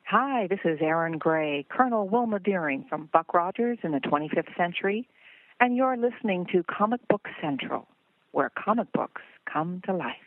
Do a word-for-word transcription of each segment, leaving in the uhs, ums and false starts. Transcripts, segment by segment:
Hi, this is Erin Gray, Colonel Wilma Deering from Buck Rogers in the twenty-fifth Century, and you're listening to Comic Book Central, where comic books come to life.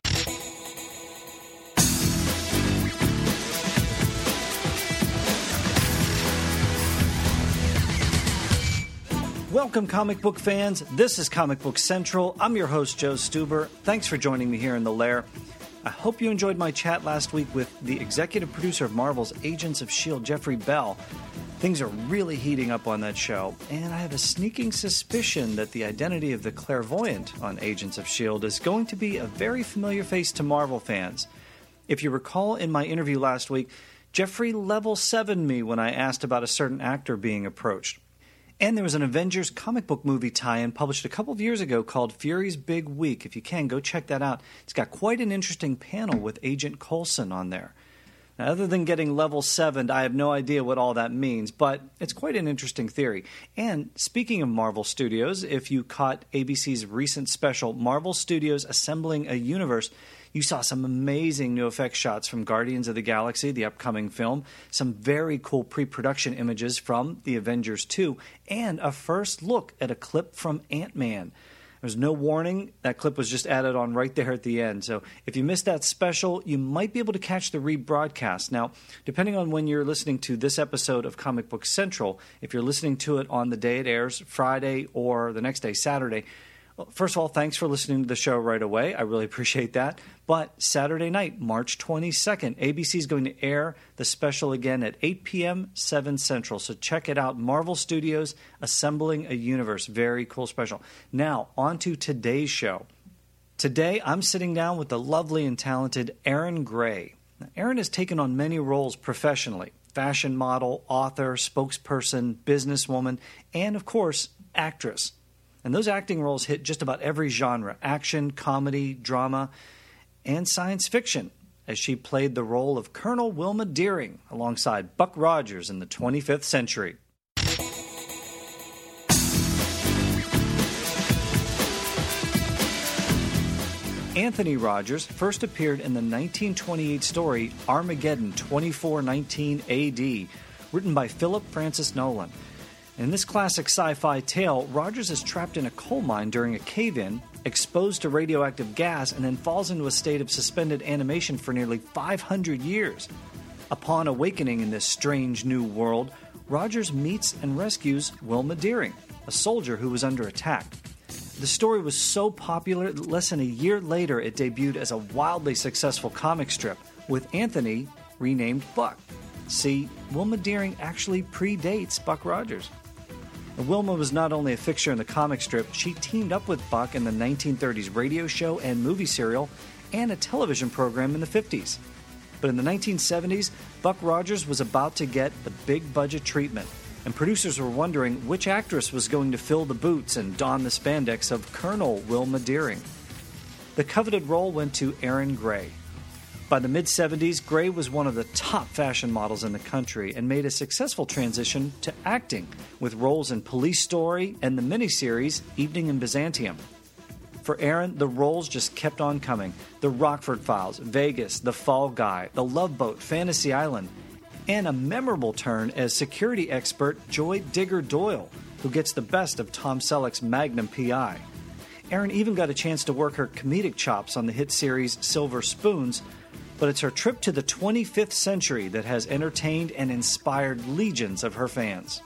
Welcome, comic book fans. This is Comic Book Central. I'm your host, Joe Stuber. Thanks for joining me here in the lair. I hope you enjoyed my chat last week with the executive producer of Marvel's Agents of S H I E L D, Jeffrey Bell. Things are really heating up on that show, and I have a sneaking suspicion that the identity of the clairvoyant on Agents of S H I E L D is going to be a very familiar face to Marvel fans. If you recall in my interview last week, Jeffrey level sevened me when I asked about a certain actor being approached. And there was an Avengers comic book movie tie-in published a couple of years ago called Fury's Big Week. If you can, go check that out. It's got quite an interesting panel with Agent Coulson on there. Now, other than getting level seven, I have no idea what all that means, but it's quite an interesting theory. And speaking of Marvel Studios, if you caught A B C's recent special, Marvel Studios Assembling a Universe, you saw some amazing new effects shots from Guardians of the Galaxy, the upcoming film, some very cool pre-production images from The Avengers two, and a first look at a clip from Ant-Man. There's no warning. That clip was just added on right there at the end. So if you missed that special, you might be able to catch the rebroadcast. Now, depending on when you're listening to this episode of Comic Book Central, if you're listening to it on the day it airs, Friday, or the next day, Saturday, well, first of all, thanks for listening to the show right away. I really appreciate that. But Saturday night, March twenty-second, A B C is going to air the special again at eight p.m., seven Central. So check it out. Marvel Studios Assembling a Universe. Very cool special. Now, on to today's show. Today, I'm sitting down with the lovely and talented Erin Gray. Now, Erin has taken on many roles professionally. Fashion model, author, spokesperson, businesswoman, and, of course, actress. And those acting roles hit just about every genre, action, comedy, drama, and science fiction, as she played the role of Colonel Wilma Deering alongside Buck Rogers in the twenty-fifth Century. Anthony Rogers first appeared in the nineteen twenty-eight story Armageddon twenty-four nineteen A D, written by Philip Francis Nolan. In this classic sci-fi tale, Rogers is trapped in a coal mine during a cave-in, exposed to radioactive gas, and then falls into a state of suspended animation for nearly five hundred years. Upon awakening in this strange new world, Rogers meets and rescues Wilma Deering, a soldier who was under attack. The story was so popular that less than a year later it debuted as a wildly successful comic strip, with Anthony renamed Buck. See, Wilma Deering actually predates Buck Rogers. Wilma was not only a fixture in the comic strip, she teamed up with Buck in the nineteen thirties radio show and movie serial and a television program in the fifties. But in the nineteen seventies, Buck Rogers was about to get the big budget treatment, and producers were wondering which actress was going to fill the boots and don the spandex of Colonel Wilma Deering. The coveted role went to Erin Gray. By the mid-seventies, Gray was one of the top fashion models in the country and made a successful transition to acting, with roles in Police Story and the miniseries Evening in Byzantium. For Erin, the roles just kept on coming. The Rockford Files, Vegas, The Fall Guy, The Love Boat, Fantasy Island, and a memorable turn as security expert Joy Digger Doyle, who gets the best of Tom Selleck's Magnum P I. Erin even got a chance to work her comedic chops on the hit series Silver Spoons, but it's her trip to the twenty-fifth century that has entertained and inspired legions of her fans.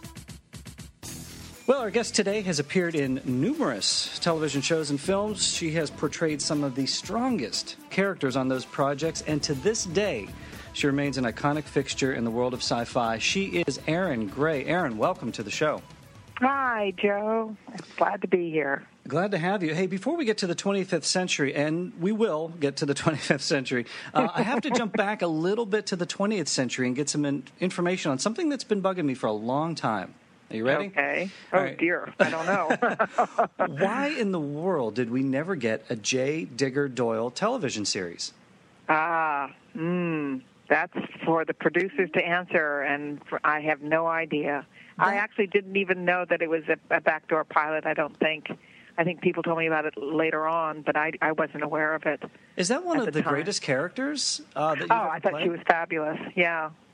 Well, our guest today has appeared in numerous television shows and films. She has portrayed some of the strongest characters on those projects, and to this day, she remains an iconic fixture in the world of sci-fi. She is Erin Gray. Erin, welcome to the show. Hi, Joe. Glad to be here. Glad to have you. Hey, before we get to the twenty-fifth century, and we will get to the twenty-fifth century, uh, I have to jump back a little bit to the twentieth century and get some in- information on something that's been bugging me for a long time. Are you ready? Okay. Oh, right. Dear. I don't know. Why in the world did we never get a J. Digger Doyle television series? Ah, hmm. That's for the producers to answer, and for, I have no idea. That, I actually didn't even know that it was a, a backdoor pilot, I don't think. I think people told me about it later on, but I, I wasn't aware of it. Is that one of the, the time. greatest characters uh, that you've Oh, ever I thought played? She was fabulous, yeah.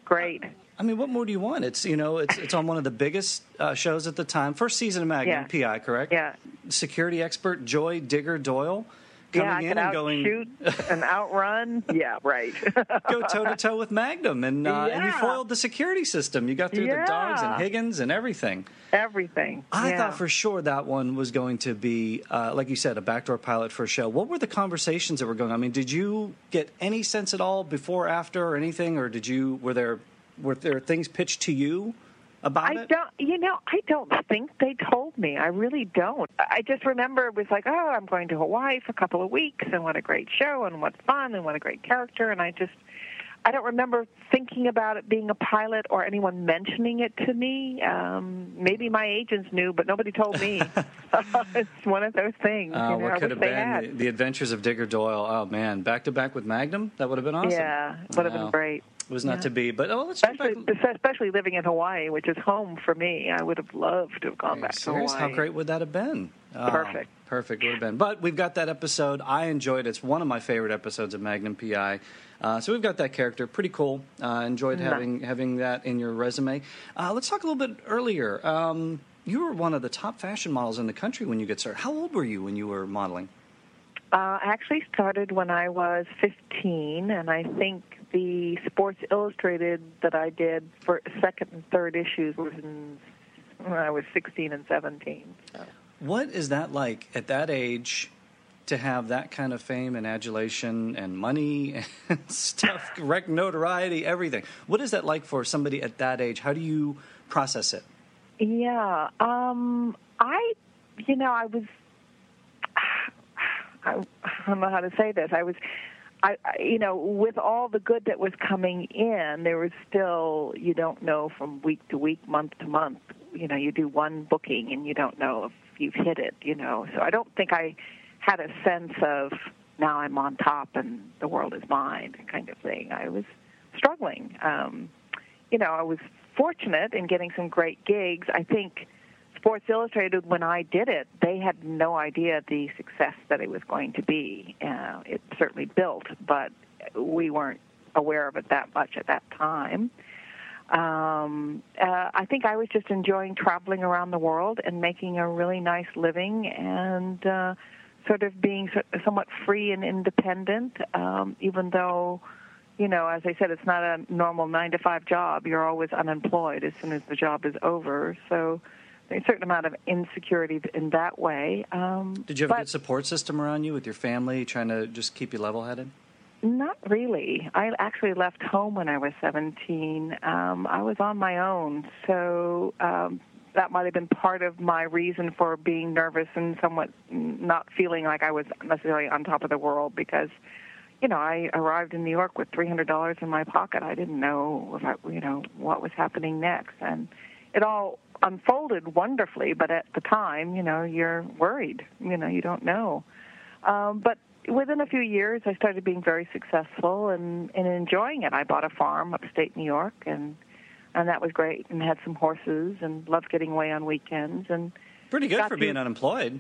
great. I mean, what more do you want? It's, you know, it's it's on one of the biggest uh, shows at the time. First season of Magnum, Yeah. P I, correct? Yeah. Security expert Joy Digger Doyle coming Yeah, I in could and going outshoot and outrun. Yeah, right. go toe to toe with Magnum, and uh, and you Yeah. foiled the security system. You got through the dogs and Yeah. Higgins and everything. Everything. I yeah. thought for sure that one was going to be, uh, like you said, a backdoor pilot for a show. What were the conversations that were going on? I mean, did you get any sense at all before, after, or anything, or did you were there were there things pitched to you about I it? don't, you know, I don't think they told me. I really don't. I just remember it was like, oh, I'm going to Hawaii for a couple of weeks, and what a great show, and what fun, and what a great character, and I just, I don't remember thinking about it being a pilot or anyone mentioning it to me. Um, maybe my agents knew, but nobody told me. It's one of those things. Uh, you know, what I could wish have they been had. the, the Adventures of Digger Doyle? Oh man, back to back with Magnum. That would have been awesome. Yeah, would have Wow. been great. It was not Yeah. to be, but oh, let's get Especially, back. especially living in Hawaii, which is home for me. I would have loved to have gone Are you back to serious? Hawaii. How great would that have been? Oh, Perfect. Perfect would have been. But we've got that episode. I enjoyed it. It's one of my favorite episodes of Magnum P I. Uh, so we've got that character. Pretty cool. Uh, enjoyed Yeah. having having that in your resume. Uh, let's talk a little bit earlier. Um, you were one of the top fashion models in the country when you get started. How old were you when you were modeling? Uh, I actually started when I was fifteen, and I think the Sports Illustrated that I did for second and third issues was in, when I was sixteen and seventeen. So. What is that like at that age to have that kind of fame and adulation and money and stuff, rec- notoriety, everything? What is that like for somebody at that age? How do you process it? Yeah, um, I, you know, I was, I, I don't know how to say this. I was, I, I, you know, with all the good that was coming in, there was still, you don't know from week to week, month to month. You know, you do one booking and you don't know if you've hit it, you know. So I don't think I had a sense of now I'm on top and the world is mine kind of thing. I was struggling. Um, you know, I was fortunate in getting some great gigs. I think Sports Illustrated, when I did it, they had no idea the success that it was going to be. Uh, it certainly built, but we weren't aware of it that much at that time. Um, uh, I think I was just enjoying traveling around the world and making a really nice living and uh, sort of being so- somewhat free and independent, um, even though, you know, as I said, it's not a normal nine to five job. You're always unemployed as soon as the job is over. So there's a certain amount of insecurity in that way. Um, Did you have a but good support system around you with your family trying to just keep you level-headed? Not really. I actually left home when I was seventeen. Um, I was on my own, so um, that might have been part of my reason for being nervous and somewhat not feeling like I was necessarily on top of the world because, you know, I arrived in New York with three hundred dollars in my pocket. I didn't know, if I, you know, what was happening next. And it all unfolded wonderfully, but at the time, you know, you're worried. You know, you don't know. Um, but within a few years, I started being very successful and, and enjoying it. I bought a farm upstate New York, and and that was great, and had some horses, and loved getting away on weekends. And Pretty good got for to- being unemployed.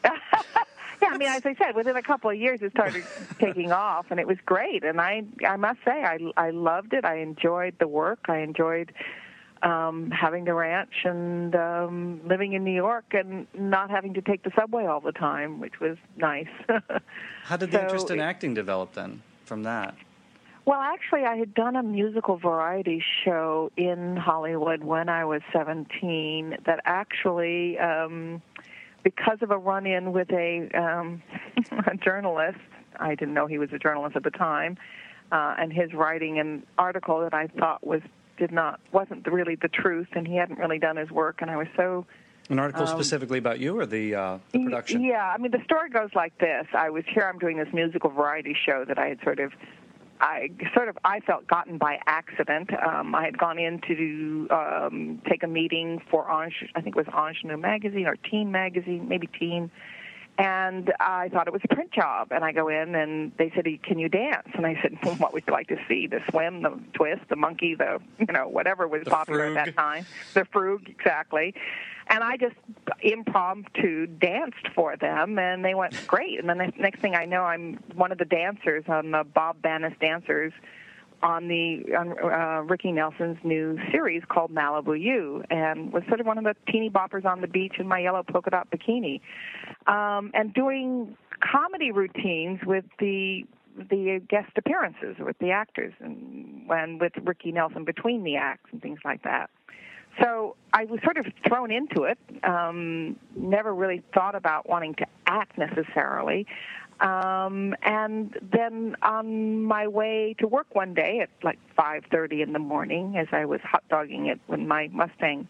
Yeah, I mean, as I said, within a couple of years, it started taking off, and it was great. And I, I must say, I, I loved it. I enjoyed the work. I enjoyed um, having the ranch and um, living in New York and not having to take the subway all the time, which was nice. How did the So interest in it- acting develop then from that? Well, actually, I had done a musical variety show in Hollywood when I was seventeen that actually, um, because of a run-in with a, um, a journalist, I didn't know he was a journalist at the time, uh, and his writing an article that I thought was did not wasn't really the truth, and he hadn't really done his work, and I was so An article Um, specifically about you or the uh, the production? Yeah, I mean, the story goes like this. I was here, I'm doing this musical variety show that I had sort of, I sort of, I felt gotten by accident. Um, I had gone in to do, um, take a meeting for, Ange, I think it was Ingenue Magazine or Teen Magazine, maybe Teen, and I thought it was a print job. And I go in, and they said, can you dance? And I said, well, what would you like to see? The swim, the twist, the monkey, the, you know, whatever was The popular frug. at that time. The frug, exactly. And I just impromptu danced for them, and they went, great. And then the next thing I know, I'm one of the dancers on the Bob Bannis Dancers on the on uh, Ricky Nelson's new series called Malibu U, and was sort of one of the teeny boppers on the beach in my yellow polka dot bikini, um, and doing comedy routines with the the guest appearances with the actors and when with Ricky Nelson between the acts and things like that. So I was sort of thrown into it, um, never really thought about wanting to act necessarily. Um, and then on my way to work one day at like five thirty in the morning, as I was hot dogging it with my Mustang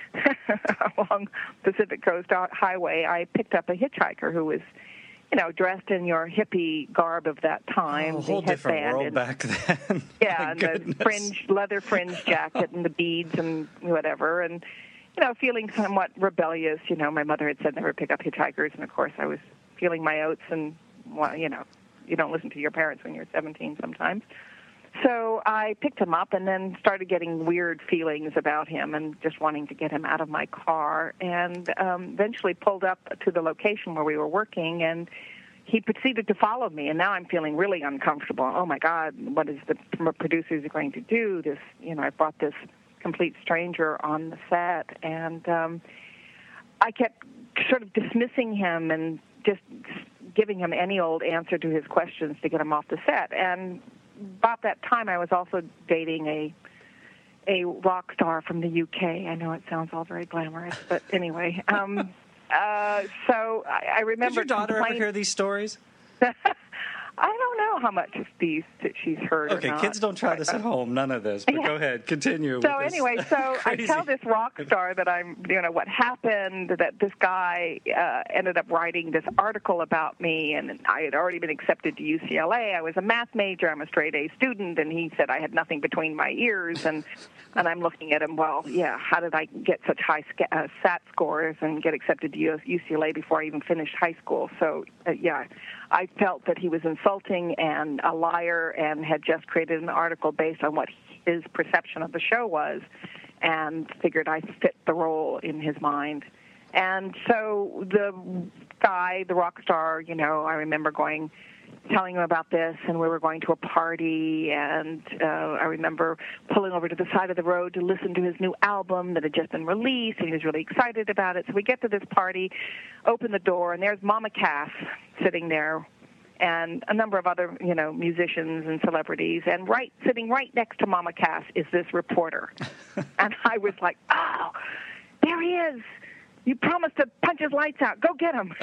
along Pacific Coast Highway, I picked up a hitchhiker who was, you know, dressed in your hippie garb of that time. Oh, a whole different world and, back then. Yeah, and the fringe, leather fringe jacket and the beads and whatever. And, you know, feeling somewhat rebellious. You know, my mother had said never pick up hitchhikers. And, of course, I was feeling my oats. And, well, you know, you don't listen to your parents when you're seventeen sometimes. So I picked him up and then started getting weird feelings about him and just wanting to get him out of my car, and um, eventually pulled up to the location where we were working, and he proceeded to follow me. And now I'm feeling really uncomfortable. Oh, my God, what is the producers going to do? This, you know, I brought this complete stranger on the set, and um, I kept sort of dismissing him and just giving him any old answer to his questions to get him off the set. And about that time, I was also dating a a rock star from the U K. I know it sounds all very glamorous, but anyway. Um, uh, so I, I remember. Did your daughter complain- ever hear these stories? I don't know how much of these that she's heard. Okay, or not. kids don't try but, this at home. None of this. But yeah. Go ahead, continue. So with this anyway, so I crazy. tell this rock star that I'm, you know, what happened. That this guy uh, ended up writing this article about me, and I had already been accepted to U C L A. I was a math major. I'm a straight A student, and he said I had nothing between my ears. And and I'm looking at him. Well, yeah. How did I get such high sc- uh, S A T scores and get accepted to U C L A before I even finished high school? So uh, yeah, I felt that he was insulting and a liar, and had just created an article based on what his perception of the show was, and figured I fit the role in his mind. And so the guy, the rock star, you know, I remember going, telling him about this, and we were going to a party, and uh, I remember pulling over to the side of the road to listen to his new album that had just been released, and he was really excited about it. So we get to this party, open the door, and there's Mama Cass sitting there, and a number of other, you know, musicians and celebrities, and right sitting right next to Mama Cass is this reporter. And I was like, oh, there he is. You promised to punch his lights out. Go get him.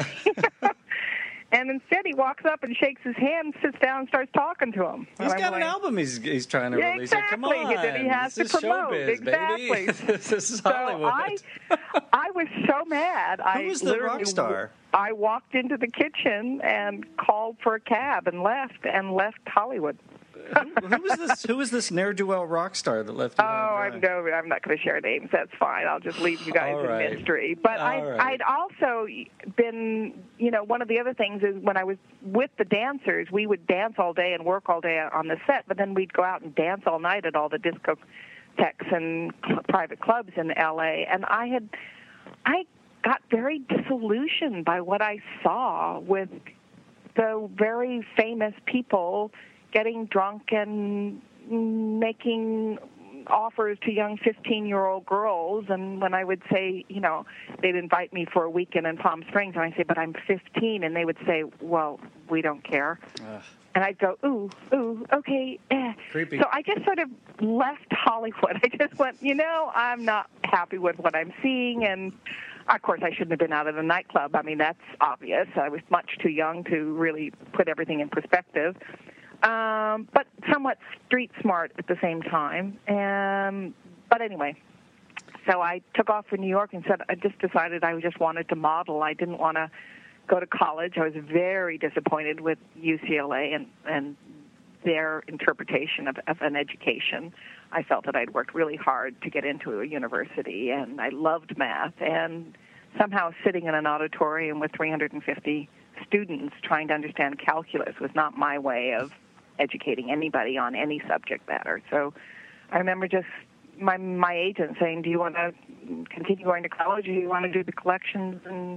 And instead he walks up and shakes his hand, sits down, and starts talking to him. He's and got going, an album he's he's trying to yeah, release. Exactly. Come on, that he has this to is promote. showbiz, Exactly. baby. This is Hollywood. So I, I was so mad. Who I was the rock star? I walked into the kitchen and called for a cab and left, and left Hollywood. who, who was this? Who was this ne'er-do-well rock star that left you? Oh, I'm no, I'm not going to share names. That's fine. I'll just leave you guys All in right. mystery. But All I'd, right. I'd also been, you know, one of the other things is when I was with the dancers, we would dance all day and work all day on the set, but then we'd go out and dance all night at all the discotheques and cl- private clubs in L A. And I had, I got very disillusioned by what I saw with the very famous people getting drunk and making offers to young fifteen-year-old girls. And when I would say, you know, they'd invite me for a weekend in Palm Springs, and I'd say, but I'm fifteen, and they would say, well, we don't care. Ugh. And I'd go, ooh, ooh, okay. Eh. Creepy. So I just sort of left Hollywood. I just went, you know, I'm not happy with what I'm seeing, and of course, I shouldn't have been out of the nightclub. I mean, that's obvious. I was much too young to really put everything in perspective. Um, but somewhat street smart at the same time. Um, but anyway, so I took off for New York and said I just decided I just wanted to model. I didn't want to go to college. I was very disappointed with U C L A and, and their interpretation of, of an education. I felt that I'd worked really hard to get into a university, and I loved math. And somehow sitting in an auditorium with three hundred fifty students trying to understand calculus was not my way of educating anybody on any subject matter. So I remember just my my agent saying, do you want to continue going to college, or do you want to do the collections and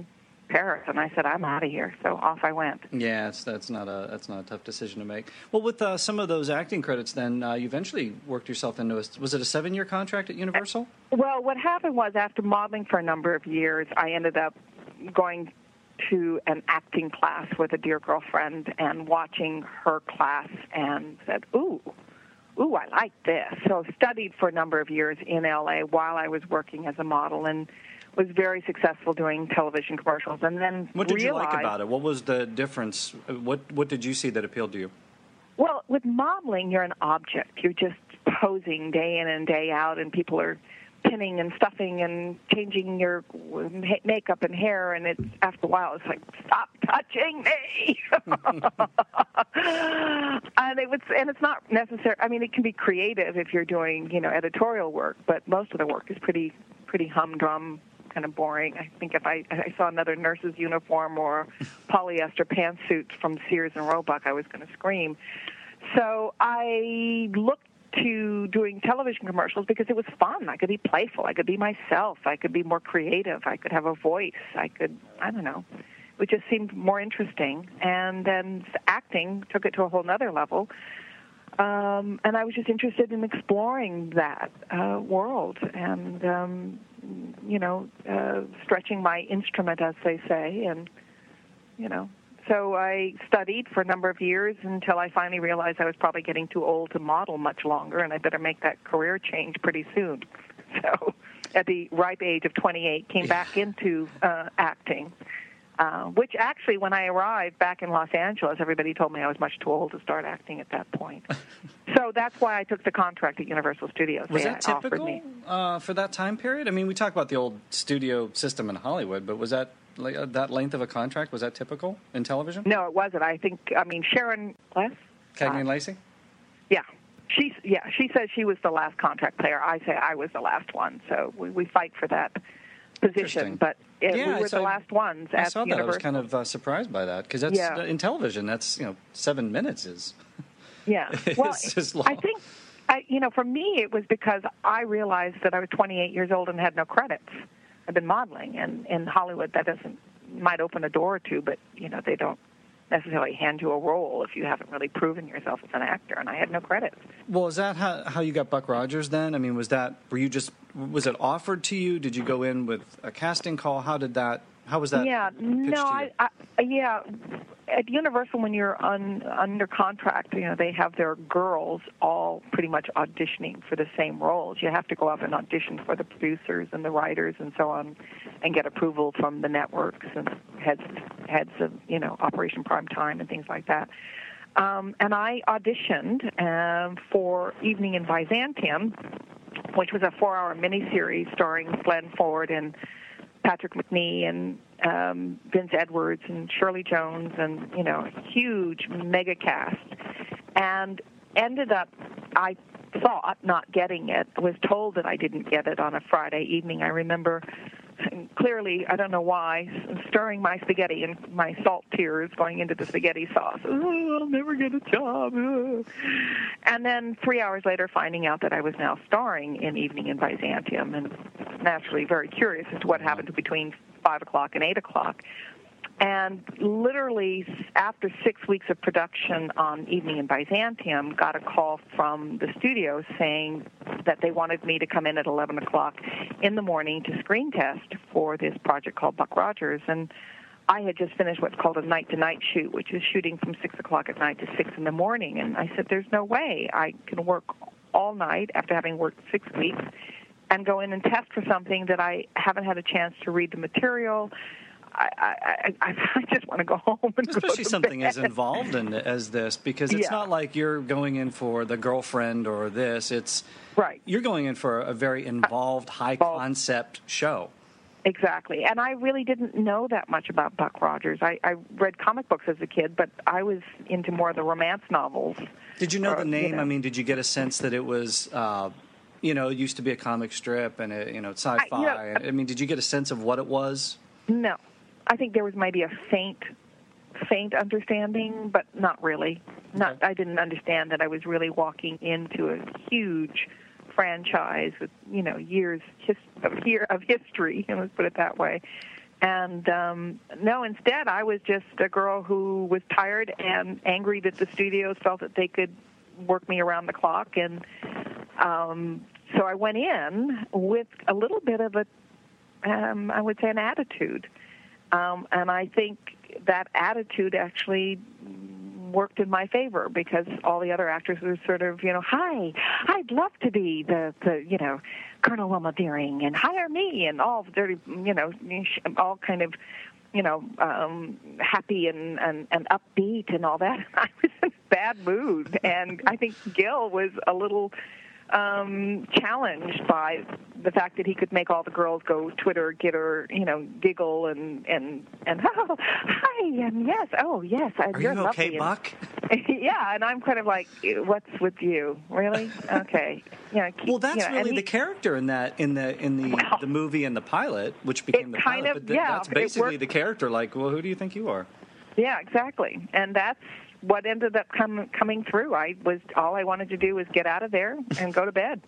Paris, and I said, I'm out of here. So off I went. Yeah, it's, that's not a that's not a tough decision to make. Well, with uh, some of those acting credits, then uh, you eventually worked yourself into a was it a seven year contract at Universal? Well, what happened was after modeling for a number of years, I ended up going to an acting class with a dear girlfriend and watching her class and said, ooh, ooh, I like this. So studied for a number of years in L A while I was working as a model and was very successful doing television commercials. And then what did realized, you like about it? What was the difference? What what did you see that appealed to you? Well, with modeling, you're an object. You're just posing day in and day out, and people are pinning and stuffing and changing your makeup and hair, and it's after a while it's like, stop touching me. and it was, and it's not necessary. I mean, it can be creative if you're doing, you know, editorial work, but most of the work is pretty pretty humdrum, kind of boring. I think if I, I saw another nurse's uniform or polyester pantsuit from Sears and Roebuck, I was going to scream. So I looked to doing television commercials because it was fun. I could be playful. I could be myself. I could be more creative. I could have a voice. I could, I don't know. It just seemed more interesting. And then acting took it to a whole nother level. Um, and I was just interested in exploring that uh, world and, um, you know, uh, stretching my instrument, as they say, and, you know. So I studied for a number of years until I finally realized I was probably getting too old to model much longer, and I better make that career change pretty soon. So at the ripe age of twenty-eight, came back into uh, acting, uh, which actually, when I arrived back in Los Angeles, everybody told me I was much too old to start acting at that point. So that's why I took the contract at Universal Studios. Was they that typical uh, for that time period? I mean, we talk about the old studio system in Hollywood, but was that like, uh, that length of a contract, was that typical in television? No, it wasn't. I think, I mean, Sharon Les? Cagney uh, Lacey? Yeah. She, yeah, she says she was the last contract player. I say I was the last one. So we, we fight for that position. But it, yeah, we were the I, last ones I at saw that. Universal. I was kind of uh, surprised by that because that's yeah. uh, in television. That's, you know, seven minutes is. Yeah. Well, it's long. I think, I, you know, for me it was because I realized that I was twenty-eight years old and had no credits. I've been modeling, and in Hollywood that doesn't might open a door or two, but you know they don't necessarily hand you a role if you haven't really proven yourself as an actor. And I had no credits. Well, is that how how you got Buck Rogers then? I mean, was that were you just was it offered to you? Did you go in with a casting call? How did that? How was that? Yeah, no, I, I yeah. At Universal, when you're on, under contract, you know, they have their girls all pretty much auditioning for the same roles. You have to go up and audition for the producers and the writers and so on and get approval from the networks and heads heads of, you know, Operation Primetime and things like that. Um, and I auditioned um, for Evening in Byzantium, which was a four-hour miniseries starring Glenn Ford and Patrick McNee and um, Vince Edwards and Shirley Jones and, you know, huge mega cast. And ended up, I thought, not getting it. I was told that I didn't get it on a Friday evening. I remember clearly, I don't know why, stirring my spaghetti and my salt tears going into the spaghetti sauce. Oh, I'll never get a job. And then three hours later, finding out that I was now starring in Evening in Byzantium, and naturally very curious as to what happened between five o'clock and eight o'clock. And literally after six weeks of production on Evening in Byzantium, got a call from the studio saying that they wanted me to come in at eleven o'clock in the morning to screen test for this project called Buck Rogers. And I had just finished what's called a night-to-night shoot, which is shooting from six o'clock at night to six in the morning. And I said, there's no way I can work all night after having worked six weeks and go in and test for something that I haven't had a chance to read the material. I, I, I just want to go home and especially go to something bed. as involved in, as this, because it's yeah. not like you're going in for the girlfriend or this. It's right. You're going in for a very involved, high concept show. Exactly, and I really didn't know that much about Buck Rogers. I, I read comic books as a kid, but I was into more of the romance novels. Did you know or, the name? You know. I mean, did you get a sense that it was, uh, you know, it used to be a comic strip and it, you know, sci-fi? I, you know, I mean, did you get a sense of what it was? No. I think there was maybe a faint, faint understanding, but not really. Not. Okay. I didn't understand that I was really walking into a huge franchise with, you know, years his, of, year, of history, let's put it that way. And um, no, instead, I was just a girl who was tired and angry that the studios felt that they could work me around the clock. And um, so I went in with a little bit of a, um, I would say, an attitude. Um, and I think that attitude actually worked in my favor because all the other actors were sort of, you know, hi, I'd love to be the, the you know, Colonel Wilma Deering and hire me and all dirty, you know, all kind of, you know, um, happy and, and, and upbeat and all that. I was in a bad mood. And I think Gil was a little um, challenged by the fact that he could make all the girls go Twitter, gitter, you know, giggle and, and, and oh, hi, and yes, oh, yes. Are you're you okay, lovely. Buck? And, yeah, and I'm kind of like, what's with you? Really? Okay. Yeah. Keep, Well, that's you know, really he, the character in that in the in the, well, the movie and the pilot, which became the kind pilot. of, but th- yeah, that's it basically worked. the character. Like, well, who do you think you are? Yeah, exactly. And that's what ended up com- coming through. I was all I wanted to do was get out of there and go to bed.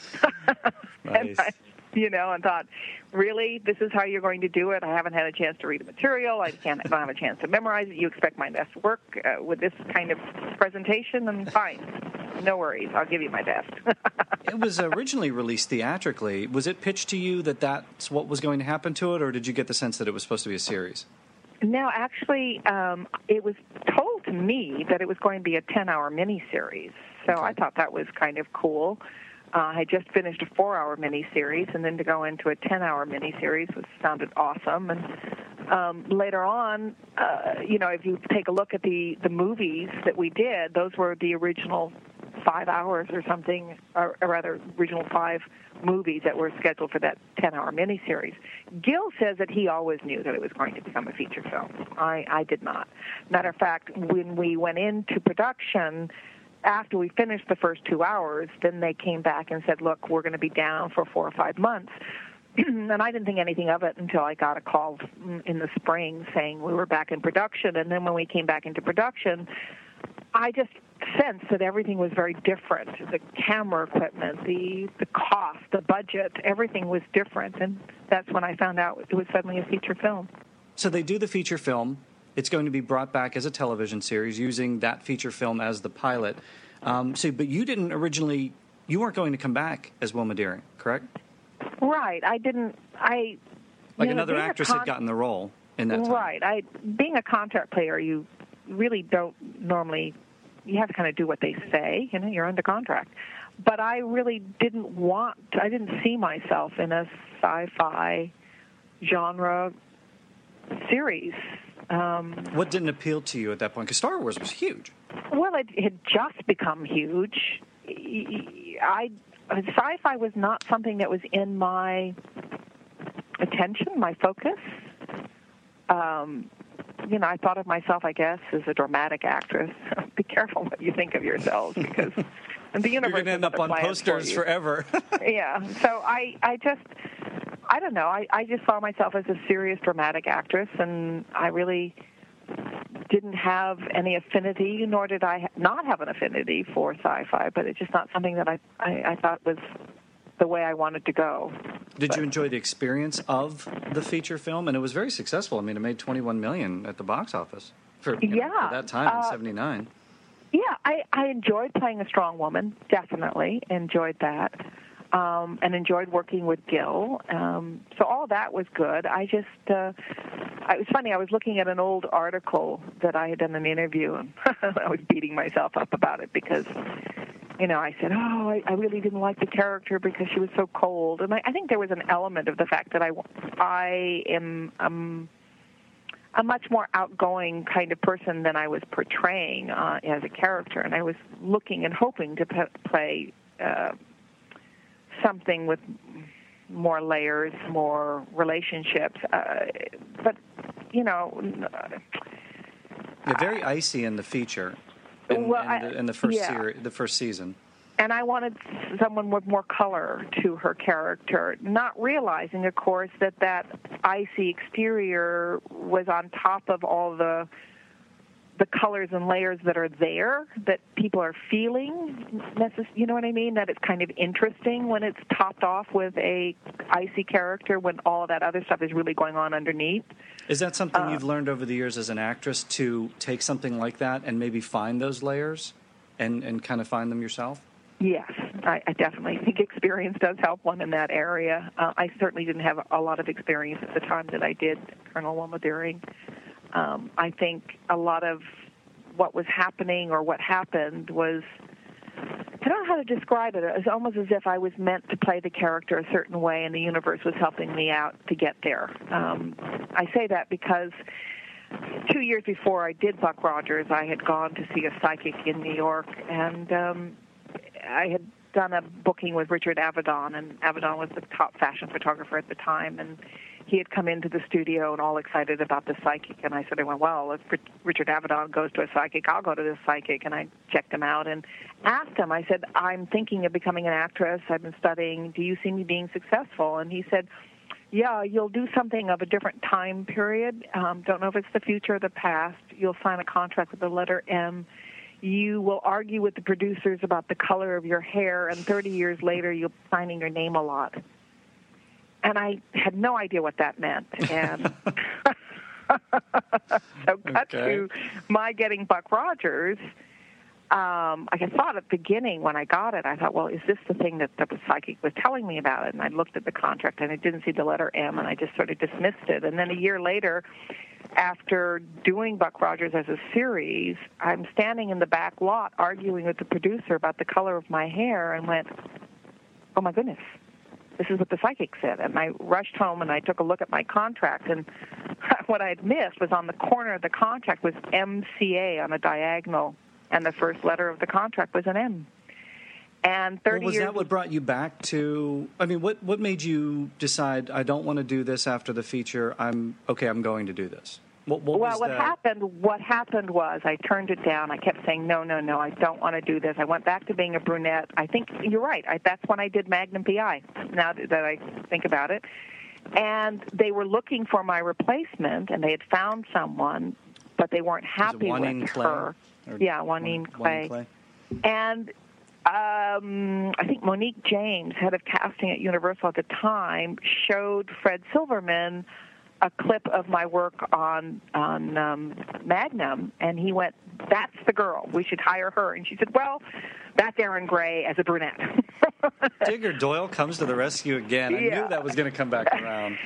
Nice. And I, you know, and thought, really, this is how you're going to do it? I haven't had a chance to read the material. I can't. I don't have a chance to memorize it. You expect my best work uh, with this kind of presentation? And fine, no worries. I'll give you my best. It was originally released theatrically. Was it pitched to you that that's what was going to happen to it, or did you get the sense that it was supposed to be a series? No, actually, um, it was told to me that it was going to be a ten-hour miniseries. So Okay. I thought that was kind of cool. Uh, I had just finished a four-hour miniseries, and then to go into a ten-hour miniseries was sounded awesome. And um, later on, uh, you know, if you take a look at the, the movies that we did, those were the original five hours or something, or, or rather, original five movies that were scheduled for that ten-hour miniseries. Gil says that he always knew that it was going to become a feature film. I, I did not. Matter of fact, when we went into production, after we finished the first two hours, then they came back and said, look, we're going to be down for four or five months. And I didn't think anything of it until I got a call in the spring saying we were back in production. And then when we came back into production, I just sensed that everything was very different. The camera equipment, the, the cost, the budget, everything was different. And that's when I found out it was suddenly a feature film. So they do the feature film. It's going to be brought back as a television series using that feature film as the pilot. Um, so, but you didn't originally, you weren't going to come back as Wilma Deering, correct? Right. I didn't, I... Like you know, another actress con- had gotten the role in that time. Right. I, being a contract player, you really don't normally, you have to kind of do what they say, you know, you're under contract. But I really didn't want, I didn't see myself in a sci-fi genre series. Um, What didn't appeal to you at that point? Because Star Wars was huge. well, it had just become huge. I sci-fi was not something that was in my attention, my focus. Um, you know, I thought of myself, I guess, as a dramatic actress. Be careful what you think of yourselves, because the universe You're going to end up on posters for forever. Yeah. So I, I just, I don't know. I, I just saw myself as a serious dramatic actress, and I really didn't have any affinity, nor did I not have an affinity for sci-fi, but it's just not something that I, I, I thought was the way I wanted to go. Did but, you enjoy the experience of the feature film? And it was very successful. I mean, it made twenty-one million dollars at the box office for, you know, yeah, for that time in uh, seventy-nine. Yeah, I, I enjoyed playing a strong woman, definitely enjoyed that, um, and enjoyed working with Gil. Um, so all that was good. I just, uh, it was funny, I was looking at an old article that I had done an interview, and I was beating myself up about it because, you know, I said, oh, I, I really didn't like the character because she was so cold. And I, I think there was an element of the fact that I, I am... Um, a much more outgoing kind of person than I was portraying uh, as a character, and I was looking and hoping to p- play uh, something with more layers, more relationships. Uh, but you know, yeah, very icy in the feature, in, well, in, the, in the first yeah. series, the first season. And I wanted someone with more color to her character, not realizing, of course, that that icy exterior was on top of all the the colors and layers that are there, that people are feeling, necess- you know what I mean? That it's kind of interesting when it's topped off with a icy character when all that other stuff is really going on underneath. Is that something uh, you've learned over the years as an actress, to take something like that and maybe find those layers and, and kind of find them yourself? Yes, I, I definitely think experience does help one in that area. Uh, I certainly didn't have a lot of experience at the time that I did Colonel Wilma Deering. Um, I think a lot of what was happening or what happened was, I don't know how to describe it. It was almost as if I was meant to play the character a certain way and the universe was helping me out to get there. Um, I say that because two years before I did Buck Rogers, I had gone to see a psychic in New York, and um, I had done a booking with Richard Avedon, and Avedon was the top fashion photographer at the time, and he had come into the studio and all excited about the psychic, and I sort of went, well, if Richard Avedon goes to a psychic, I'll go to this psychic, and I checked him out and asked him, I said, I'm thinking of becoming an actress, I've been studying, do you see me being successful? And he said, yeah, you'll do something of a different time period, um, don't know if it's the future or the past, you'll sign a contract with the letter M, you will argue with the producers about the color of your hair, and thirty years later you'll be signing your name a lot. And I had no idea what that meant. And so cut okay. to my getting Buck Rogers. Um, I thought at the beginning when I got it, I thought, well, is this the thing that the psychic was telling me about? And I looked at the contract, and I didn't see the letter M, and I just sort of dismissed it. And then a year later, after doing Buck Rogers as a series, I'm standing in the back lot arguing with the producer about the color of my hair and went, oh, my goodness. This is what the psychic said. And I rushed home and I took a look at my contract, and what I had missed was on the corner of the contract was M C A on a diagonal, and the first letter of the contract was an M. And thirty well, was years that what brought you back to, I mean, what, what made you decide, I don't want to do this after the feature, I'm, okay, I'm going to do this? What, what well, was what that? happened? What happened was I turned it down. I kept saying no, no, no. I don't want to do this. I went back to being a brunette. I think you're right. I, that's when I did Magnum P I. Now that I think about it, and they were looking for my replacement, and they had found someone, but they weren't happy with Juanine her. Clay? Yeah, Juanine Clay. Clay. And um, I think Monique James, head of casting at Universal at the time, showed Fred Silverman a clip of my work on on um, Magnum, and he went, that's the girl. We should hire her. And she said, well, that's Erin Gray as a brunette. Digger Doyle comes to the rescue again. I yeah. knew that was going to come back around.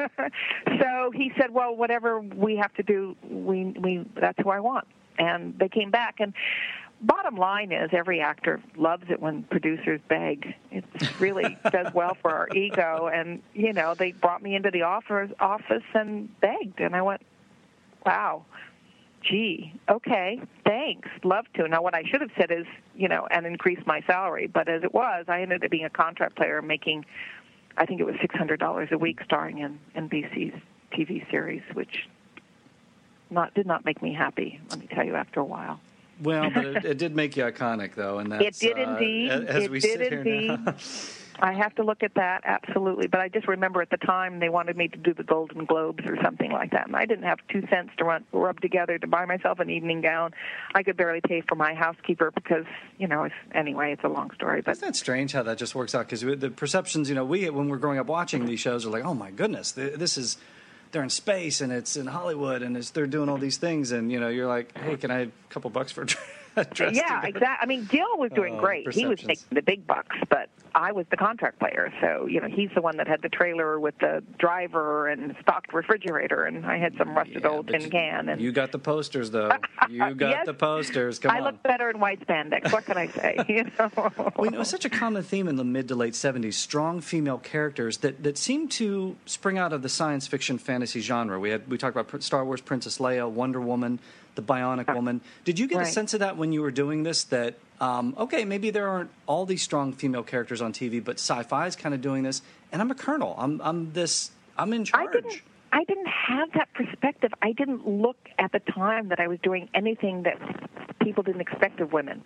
So he said, well, whatever we have to do, we we that's who I want. And they came back, and bottom line is every actor loves it when producers beg. It really does well for our ego. And, you know, they brought me into the office and begged. And I went, wow, gee, okay, thanks, love to. Now, what I should have said is, you know, and increase my salary. But as it was, I ended up being a contract player making, I think it was six hundred dollars a week starring in N B C's T V series, which not did not make me happy, let me tell you, after a while. Well, but it, it did make you iconic, though, and that's, it did indeed. Uh, as it we did sit indeed. Here now. I have to look at that, absolutely. But I just remember at the time they wanted me to do the Golden Globes or something like that, and I didn't have two cents to run, rub together to buy myself an evening gown. I could barely pay for my housekeeper because, you know, it's, anyway, it's a long story. But isn't that strange how that just works out? Because the perceptions, you know, we when we're growing up watching these shows are like, oh my goodness, this is. They're in space and it's in Hollywood and it's, they're doing all these things, and you know you're like, hey, can I have a couple bucks for a dress? Yeah, exactly. I mean, Gil was doing oh, great. He was making the big bucks, but I was the contract player. So you know, he's the one that had the trailer with the driver and stocked refrigerator, and I had some rusted yeah, old tin you, can. And you got the posters, though. You got yes, the posters. Come I on. I look better in white spandex. What can I say? You know. Well, you know, it's such a common theme in the mid to late seventies: strong female characters that that seem to spring out of the science fiction fantasy genre. We had we talked about Star Wars, Princess Leia, Wonder Woman, the Bionic Woman. Did you get right. a sense of that when you were doing this? That um, okay, maybe there aren't all these strong female characters on T V, but sci-fi is kind of doing this, and I'm a colonel. I'm I'm this. I'm in charge. I didn't, I didn't have that perspective. I didn't look at the time that I was doing anything that people didn't expect of women.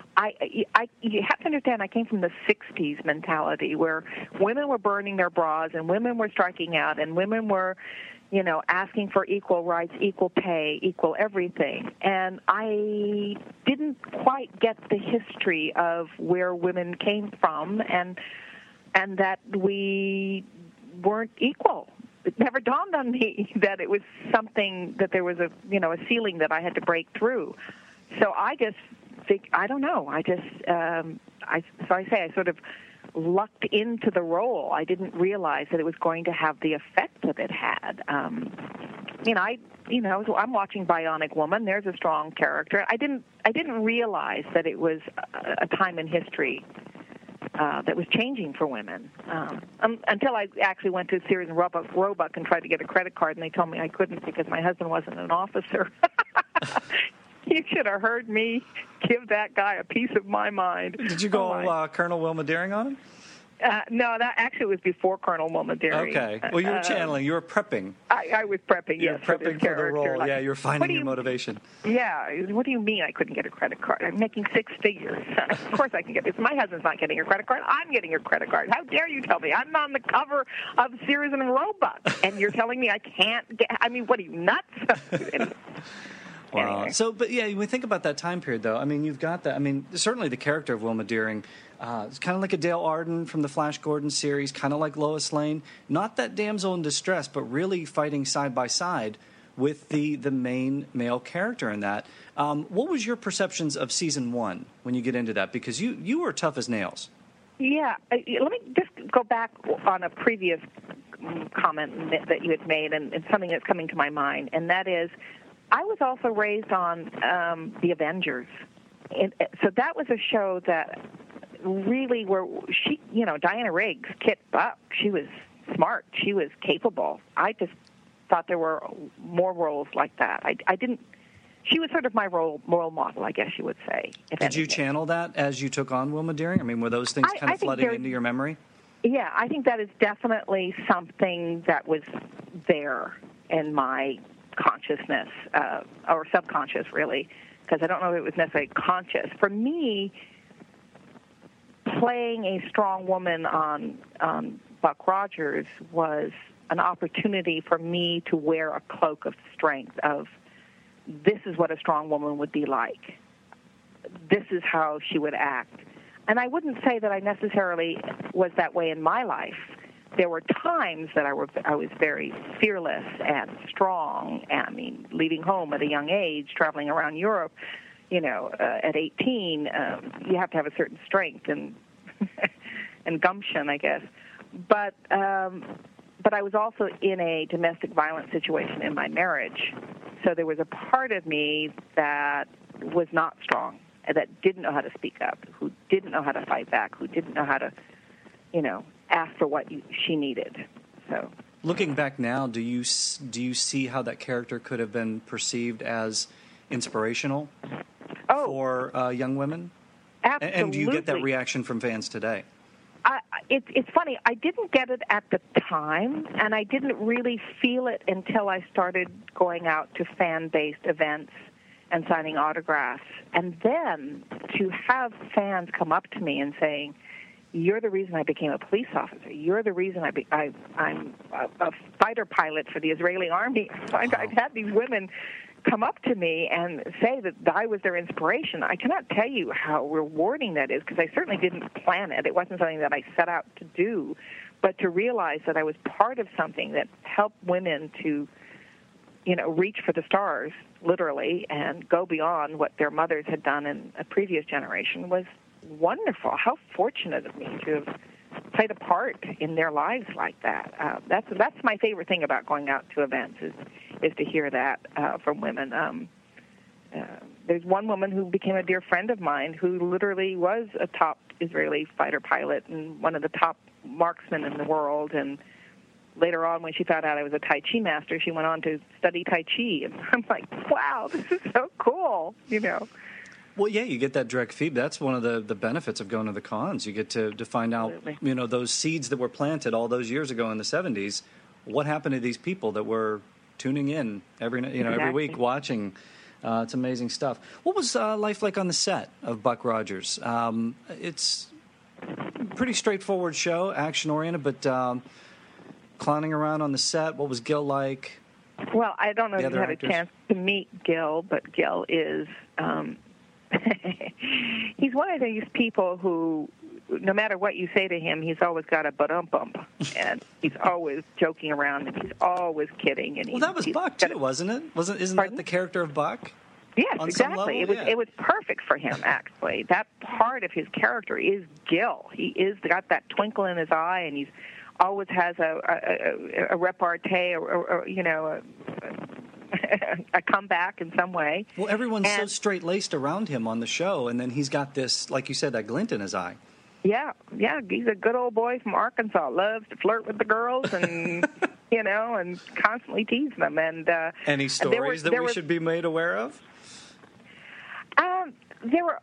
I, I, you have to understand, I came from the sixties mentality where women were burning their bras and women were striking out and women were, you know, asking for equal rights, equal pay, equal everything. And I didn't quite get the history of where women came from and and that we weren't equal. It never dawned on me that it was something, that there was a, you know, a ceiling that I had to break through. So I just think, I don't know, I just, um, I, so I say I sort of lucked into the role. I didn't realize that it was going to have the effect that it had. Um, you know, I, you know, I'm watching Bionic Woman. There's a strong character. I didn't, I didn't realize that it was a, a time in history uh, that was changing for women um, um, until I actually went to Sears and Roebuck, Roebuck and tried to get a credit card, and they told me I couldn't because my husband wasn't an officer. You should have heard me give that guy a piece of my mind. Did you go oh, uh, Colonel Wilma Deering on him? Uh, no, that actually was before Colonel Wilma Deering. Okay. Well, you were channeling. You were prepping. I, I was prepping, you yes. were prepping for, for the role. Like, yeah, you were finding you, your motivation. Yeah. What do you mean I couldn't get a credit card? I'm making six figures. Of course I can get it. If my husband's not getting a credit card, I'm getting a credit card. How dare you tell me? I'm on the cover of Sears and Roebuck, and you're telling me I can't get, I mean, what are you, nuts? Anyway. Wow. Anyway. So, but yeah, when we think about that time period, though, I mean, you've got that. I mean, certainly the character of Wilma Deering, uh, it's kind of like a Dale Arden from the Flash Gordon series, kind of like Lois Lane. Not that damsel in distress, but really fighting side by side with the, the main male character in that. Um, what was your perceptions of season one when you get into that? Because you, you were tough as nails. Yeah. Uh, let me just go back on a previous comment that you had made, and, and something that's coming to my mind, and that is, I was also raised on um, The Avengers. And so that was a show that really where she, you know, Diana Riggs, Kit Buck, she was smart. She was capable. I just thought there were more roles like that. I, I didn't, she was sort of my role, role model, I guess you would say. Did anything. you channel that as you took on Wilma Deering? I mean, were those things kind I, of I flooding there, into your memory? Yeah, I think that is definitely something that was there in my consciousness, uh, or subconscious, really, because I don't know if it was necessarily conscious. For me, playing a strong woman on um, Buck Rogers was an opportunity for me to wear a cloak of strength of, this is what a strong woman would be like. This is how she would act. And I wouldn't say that I necessarily was that way in my life. There were times that I, were, I was very fearless and strong. And, I mean, leaving home at a young age, traveling around Europe, you know, uh, at eighteen, um, you have to have a certain strength and and gumption, I guess. But um, but I was also in a domestic violence situation in my marriage, so there was a part of me that was not strong, that didn't know how to speak up, who didn't know how to fight back, who didn't know how to, you know, ask for what you, she needed. So, looking back now, do you do you see how that character could have been perceived as inspirational oh, for uh, young women? Absolutely. And, and do you get that reaction from fans today? I, it, it's funny. I didn't get it at the time, and I didn't really feel it until I started going out to fan-based events and signing autographs. And then to have fans come up to me and saying, you're the reason I became a police officer. You're the reason I be, I, I'm a, a fighter pilot for the Israeli army. Wow. I've had these women come up to me and say that I was their inspiration. I cannot tell you how rewarding that is, because I certainly didn't plan it. It wasn't something that I set out to do. But to realize that I was part of something that helped women to, you know, reach for the stars, literally, and go beyond what their mothers had done in a previous generation was wonderful. How fortunate of me to have played a part in their lives like that. Uh, that's that's my favorite thing about going out to events is is to hear that uh, from women. Um, uh, there's one woman who became a dear friend of mine who literally was a top Israeli fighter pilot and one of the top marksmen in the world. And later on, when she found out I was a Tai Chi master, she went on to study Tai Chi. And I'm like, wow, this is so cool, you know. Well, yeah, you get that direct feedback. That's one of the, the benefits of going to the cons. You get to, to find out, Absolutely. you know, those seeds that were planted all those years ago in the seventies. What happened to these people that were tuning in every you know exactly. every week watching Uh, it's amazing stuff. What was uh, life like on the set of Buck Rogers? Um, it's a pretty straightforward show, action-oriented, but um, clowning around on the set, what was Gil like? Well, I don't know The if you other had actors? a chance to meet Gil, but Gil is, um, he's one of these people who, no matter what you say to him, he's always got a but-um-bump, and he's always joking around, and he's always kidding. And Well, he's, that was he's Buck, got too, a- wasn't it? Wasn't Isn't Pardon? that the character of Buck? Yes, on some level? exactly. It was Yeah. it was perfect for him, actually. That part of his character is Gil. He is got that twinkle in his eye, and he's always has a a, a, a repartee, or, or, or you know, a, a comeback in some way. Well, everyone's so And- straight-laced around him on the show, and then he's got this, like you said, that glint in his eye. Yeah, yeah, he's a good old boy from Arkansas. Loves to flirt with the girls, and you know, and constantly tease them. And uh, Any and stories there were- that there we were- should be made aware of? Um, there were,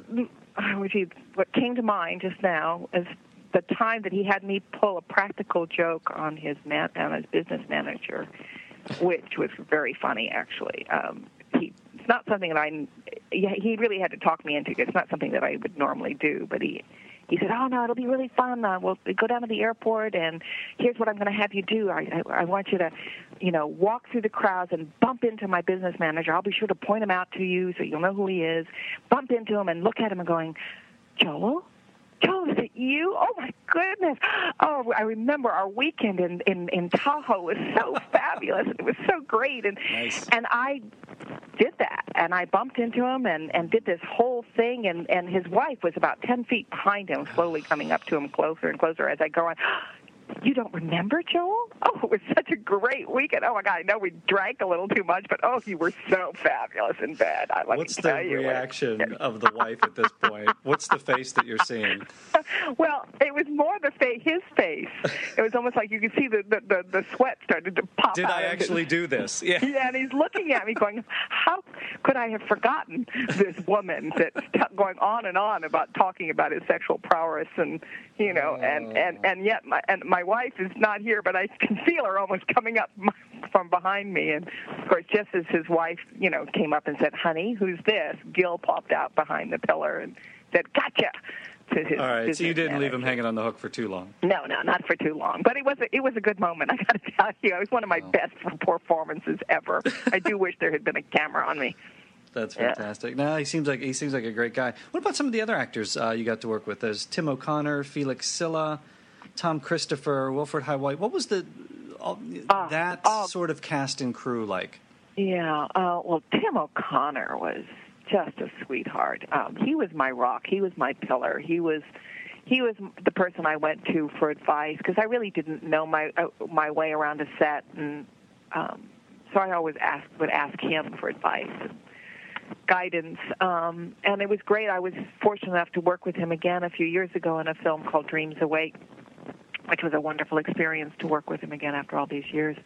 uh, which he, what came to mind just now is the time that he had me pull a practical joke on his man, on his business manager, which was very funny, actually. Um, he, it's not something that I, he really had to talk me into. It's not something that I would normally do, but he, he said, "Oh no, it'll be really fun. Uh, we'll go down to the airport, and here's what I'm going to have you do. I, I, I want you to, you know, walk through the crowds and bump into my business manager. I'll be sure to point him out to you so you'll know who he is. Bump into him and look at him and going, Joel, Joel, is it you? Oh my goodness! Oh, I remember our weekend in in, in Tahoe was so fabulous. It was so great, and Nice. and I did that, and I bumped into him and, and did this whole thing, and, and his wife was about ten feet behind him, slowly coming up to him closer and closer as I go on. You don't remember, Joel? Oh, it was such a great weekend. Oh, my God, I know we drank a little too much, but, oh, you were so fabulous in bed. I, let What's me the tell you. reaction of the wife at this point? What's the face that you're seeing? Well, it was more the fa- his face. It was almost like you could see the, the, the, the sweat started to pop Did out I of his- actually do this? Yeah. Yeah, and he's looking at me going, how could I have forgotten this woman that's t- going on and on about talking about his sexual prowess, and, you know, and, and, and yet my, and my wife is not here, but I can feel her almost coming up from behind me. And, of course, just as his wife, you know, came up and said, honey, who's this? Gil popped out behind the pillar and said, gotcha. To his All right, so you business didn't leave him manager. hanging on the hook for too long. No, no, not for too long. But it was a, it was a good moment. I got to tell you, it was one of my Wow. best performances ever. I do wish there had been a camera on me. That's Yeah. fantastic. No, he seems like he seems like a great guy. What about some of the other actors uh, you got to work with? There's Tim O'Connor, Felix Silla, Tom Christopher, Wilfred High White. What was the all, Oh, that oh. sort of cast and crew like? Yeah. Uh, well, Tim O'Connor was just a sweetheart. Um, he was my rock. He was my pillar. He was. He was the person I went to for advice because I really didn't know my uh, my way around a set, and um, so I always asked would ask him for advice and guidance. Um, and it was great. I was fortunate enough to work with him again a few years ago in a film called Dreams Awake, which was a wonderful experience to work with him again after all these years.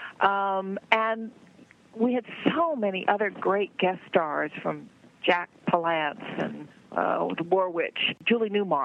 Um, and we had so many other great guest stars, from Jack Palance and uh, the War Witch, Julie Newmar,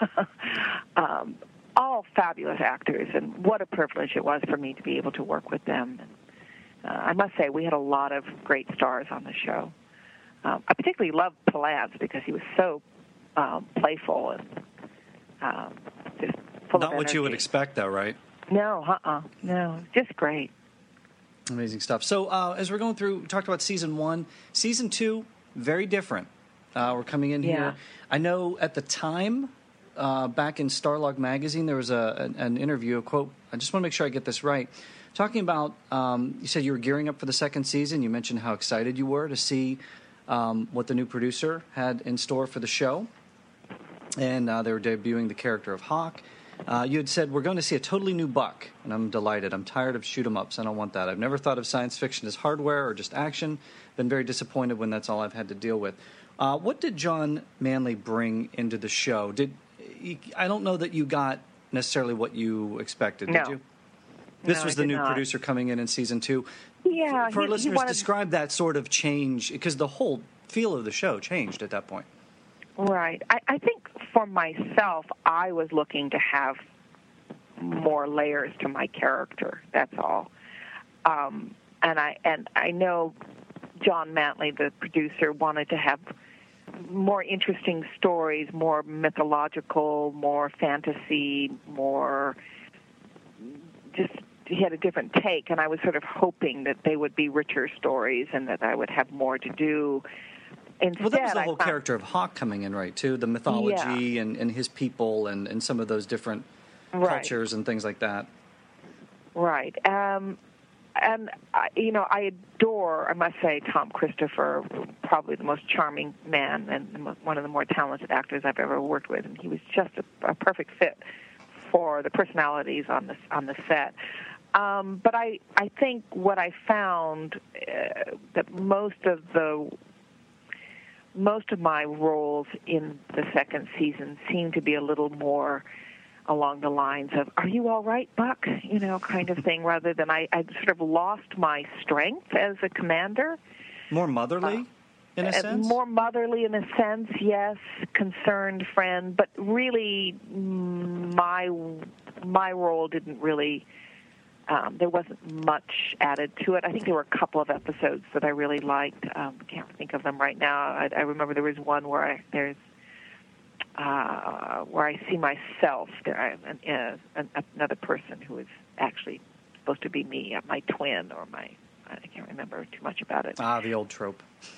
um, all fabulous actors, and what a privilege it was for me to be able to work with them. And, uh, I must say, we had a lot of great stars on the show. Um, I particularly loved Palance because he was so um, playful and um, just full Not of what you would energy. expect, though, right? No, uh-uh, no, just great. Amazing stuff. So uh, as we're going through, we talked about season one. Season two, very different. Uh, we're coming in Yeah. here. I know at the time, uh, back in Starlog magazine, there was a, an, an interview, a quote. I just want to make sure I get this right. Talking about, um, you said you were gearing up for the second season. You mentioned how excited you were to see um, what the new producer had in store for the show. And uh, they were debuting the character of Hawk. Uh, you had said, we're going to see a totally new Buck, and I'm delighted. I'm tired of shoot-em-ups. I don't want that. I've never thought of science fiction as hardware or just action. Been very disappointed when that's all I've had to deal with. Uh, what did John Manley bring into the show? Did I don't know that you got necessarily what you expected, did No. you? This No, was I the did new not. producer coming in in season two. Yeah, For our he- he listeners, wanted- describe that sort of change, because the whole feel of the show changed at that point. Right. I, I think for myself, I was looking to have more layers to my character. That's all. Um, and I and I know John Mantley, the producer, wanted to have more interesting stories, more mythological, more fantasy, more just he had a different take, and I was sort of hoping that they would be richer stories and that I would have more to do. Instead, well, that was the whole found, character of Hawk coming in, right, too? The mythology yeah. and, and his people and, and some of those different right. cultures and things like that. Right. Um, and, I, you know, I adore, I must say, Tom Christopher, probably the most charming man and one of the more talented actors I've ever worked with. And he was just a, a perfect fit for the personalities on the, on the set. Um, but I, I think what I found uh, that most of the most of my roles in the second season seemed to be a little more along the lines of, are you all right, Buck? You know, kind of thing, rather than I, I sort of lost my strength as a commander. More motherly, uh, in a sense? More motherly in a sense, yes, concerned friend, but really my my role didn't really, um, there wasn't much added to it. I think there were a couple of episodes that I really liked. Um, I can't think of them right now. I, I remember there was one where I, there's Uh, where I see myself, there, I, uh, an, another person who is actually supposed to be me, uh, my twin, or my, I can't remember too much about it. Ah, the old trope.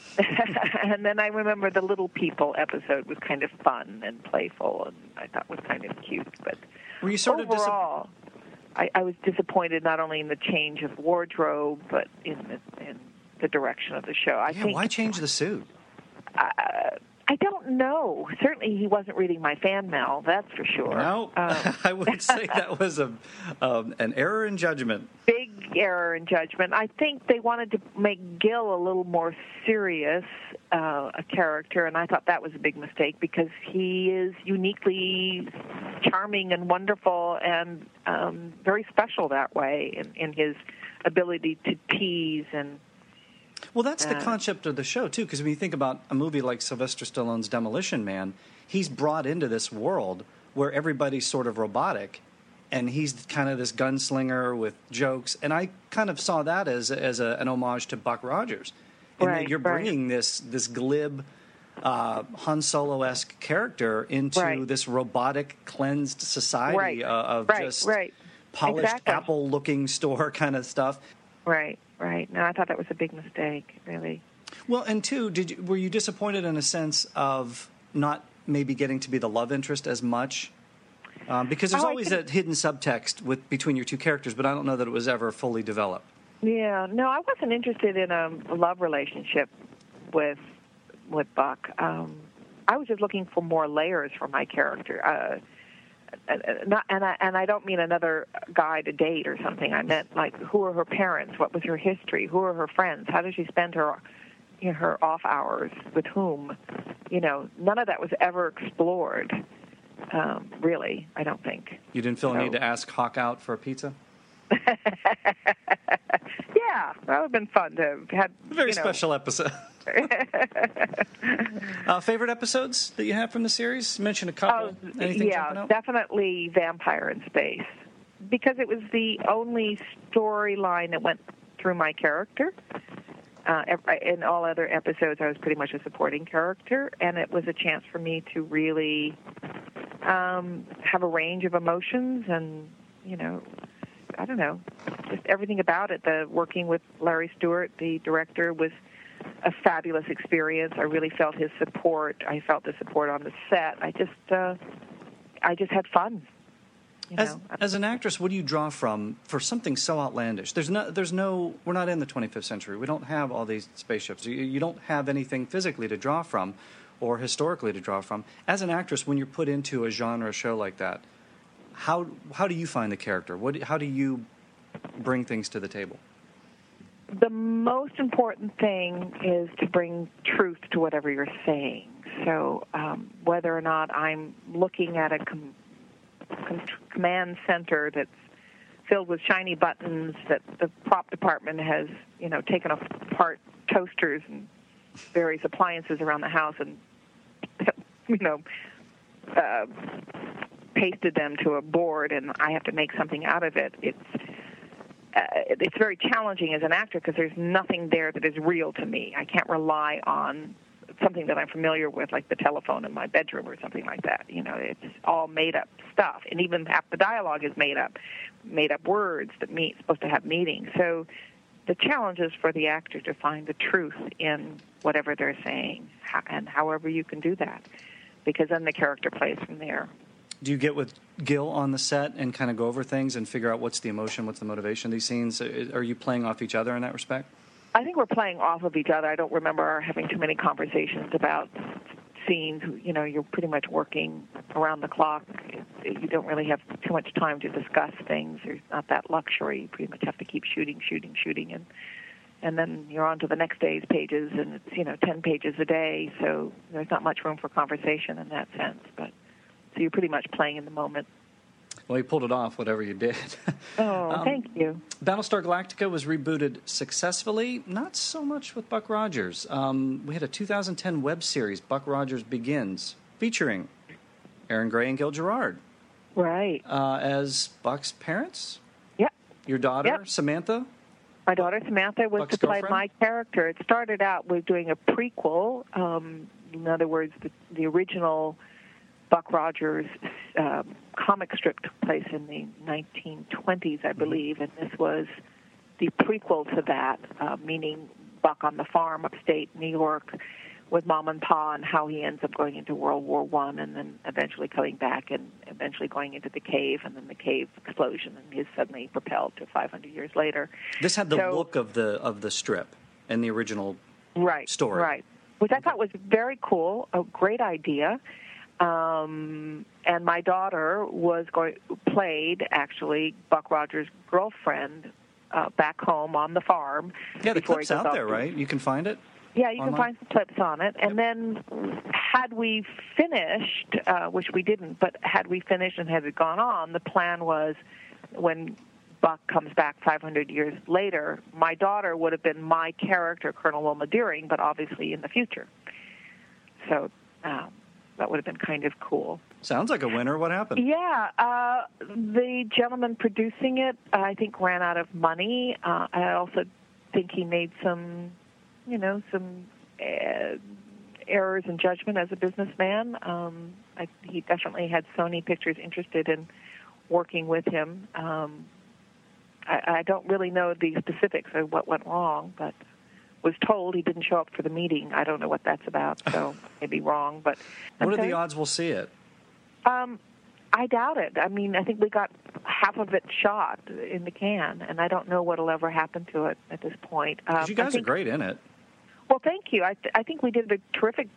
And then I remember the Little People episode was kind of fun and playful, and I thought was kind of cute. But were you sort overall, of dis- I, I was disappointed not only in the change of wardrobe, but in the, in the direction of the show. I yeah, think, why change the suit? Uh, I don't know. Certainly he wasn't reading my fan mail, that's for sure. No, um, I would say that was a um, an error in judgment. Big error in judgment. I think they wanted to make Gil a little more serious, uh, a character, and I thought that was a big mistake because he is uniquely charming and wonderful and um, very special that way in, in his ability to tease and Well, that's the uh, concept of the show, too, because when you think about a movie like Sylvester Stallone's Demolition Man, he's brought into this world where everybody's sort of robotic, and he's kind of this gunslinger with jokes, and I kind of saw that as as a, an homage to Buck Rogers. And right, that you're right. bringing this, this glib uh, Han Solo-esque character into right. this robotic, cleansed society right. uh, of right. just right. polished exactly. Apple-looking store kind of stuff. Right, right. No, I thought that was a big mistake, really. Well, and two, did you, were you disappointed in a sense of not maybe getting to be the love interest as much? Um, because there's oh, always could... that hidden subtext with between your two characters, but I don't know that it was ever fully developed. Yeah, no, I wasn't interested in a love relationship with with Buck. Um, I was just looking for more layers for my character. Uh, Not, and I and I don't mean another guy to date or something. I meant like, who are her parents? What was her history? Who are her friends? How does she spend her, you know, her off hours? With whom? You know, none of that was ever explored. Um, really, I don't think. You didn't feel so. a need to ask Hawk out for a pizza? Yeah, that would have been fun to have had. A very you know. special episode. uh, favorite episodes that you have from the series? Mention a couple. Oh, Anything yeah, jumping out? definitely Vampire in Space, because it was the only storyline that went through my character. Uh, in all other episodes, I was pretty much a supporting character, and it was a chance for me to really um, have a range of emotions and, you know, I don't know, just everything about it. The working with Larry Stewart, the director, was a fabulous experience. I really felt his support. I felt the support on the set. I just, uh, I just had fun. You as, know? as an actress, what do you draw from for something so outlandish? There's no, there's no. We're not in the twenty-fifth century. We don't have all these spaceships. You, you don't have anything physically to draw from, or historically to draw from. As an actress, when you're put into a genre show like that, how how do you find the character? What how do you bring things to the table? The most important thing is to bring truth to whatever you're saying. So um, whether or not I'm looking at a com- com- command center that's filled with shiny buttons, that the prop department has, you know, taken apart toasters and various appliances around the house and, you know, uh, pasted them to a board, and I have to make something out of it. It's uh, it's very challenging as an actor because there's nothing there that is real to me. I can't rely on something that I'm familiar with, like the telephone in my bedroom or something like that. You know, it's all made-up stuff, and even half the dialogue is made up, made-up words that meet supposed to have meaning. So the challenge is for the actor to find the truth in whatever they're saying, and however you can do that, because then the character plays from there. Do you get with Gil on the set and kind of go over things and figure out what's the emotion, what's the motivation of these scenes? Are you playing off each other in that respect? I think we're playing off of each other. I don't remember having too many conversations about scenes. You know, you're pretty much working around the clock. You don't really have too much time to discuss things. There's not that luxury. You pretty much have to keep shooting, shooting, shooting, and and then you're on to the next day's pages, and it's, you know, ten pages a day, so there's not much room for conversation in that sense. But so you're pretty much playing in the moment. Well, you pulled it off, whatever you did. Oh, um, thank you. Battlestar Galactica was rebooted successfully, not so much with Buck Rogers. Um, we had a two thousand ten web series, Buck Rogers Begins, featuring Aaron Gray and Gil Gerard. Right. Uh, as Buck's parents? Yep. Your daughter, yep. Samantha? My daughter, Samantha, was Buck's to play girlfriend? my character. It started out with doing a prequel. Um, in other words, the, the original Buck Rogers uh, comic strip took place in the nineteen twenties, I believe, and this was the prequel to that, uh, meaning Buck on the farm upstate New York with Mom and Pa, and how he ends up going into World War One, and then eventually coming back and eventually going into the cave, and then the cave explosion, and he's suddenly propelled to five hundred years later. This had the so, look of the of the strip and the original right, story. Right, which I thought was very cool, a great idea. Um, and my daughter was going played actually Buck Rogers' girlfriend uh, back home on the farm. Yeah, the clip's out there, right? You can find it. Yeah, you online? can find some clips on it. And Yep. then, had we finished, uh, which we didn't, but had we finished and had it gone on, the plan was when Buck comes back five hundred years later, my daughter would have been my character, Colonel Wilma Deering, but obviously in the future. So. Um, That would have been kind of cool. Sounds like a winner. What happened? Yeah, uh, the gentleman producing it, I think, ran out of money. Uh, I also think he made some, you know, some uh, errors in judgment as a businessman. Um, I, he definitely had Sony Pictures interested in working with him. Um, I, I don't really know the specifics of what went wrong, but was told he didn't show up for the meeting. I don't know what that's about, so I may be wrong. But what are okay. the odds we'll see it? Um, I doubt it. I mean, I think we got half of it shot in the can, and I don't know what'll ever happen to it at this point. Um, you guys think, are great in it. Well, thank you. I, th- I think we did a terrific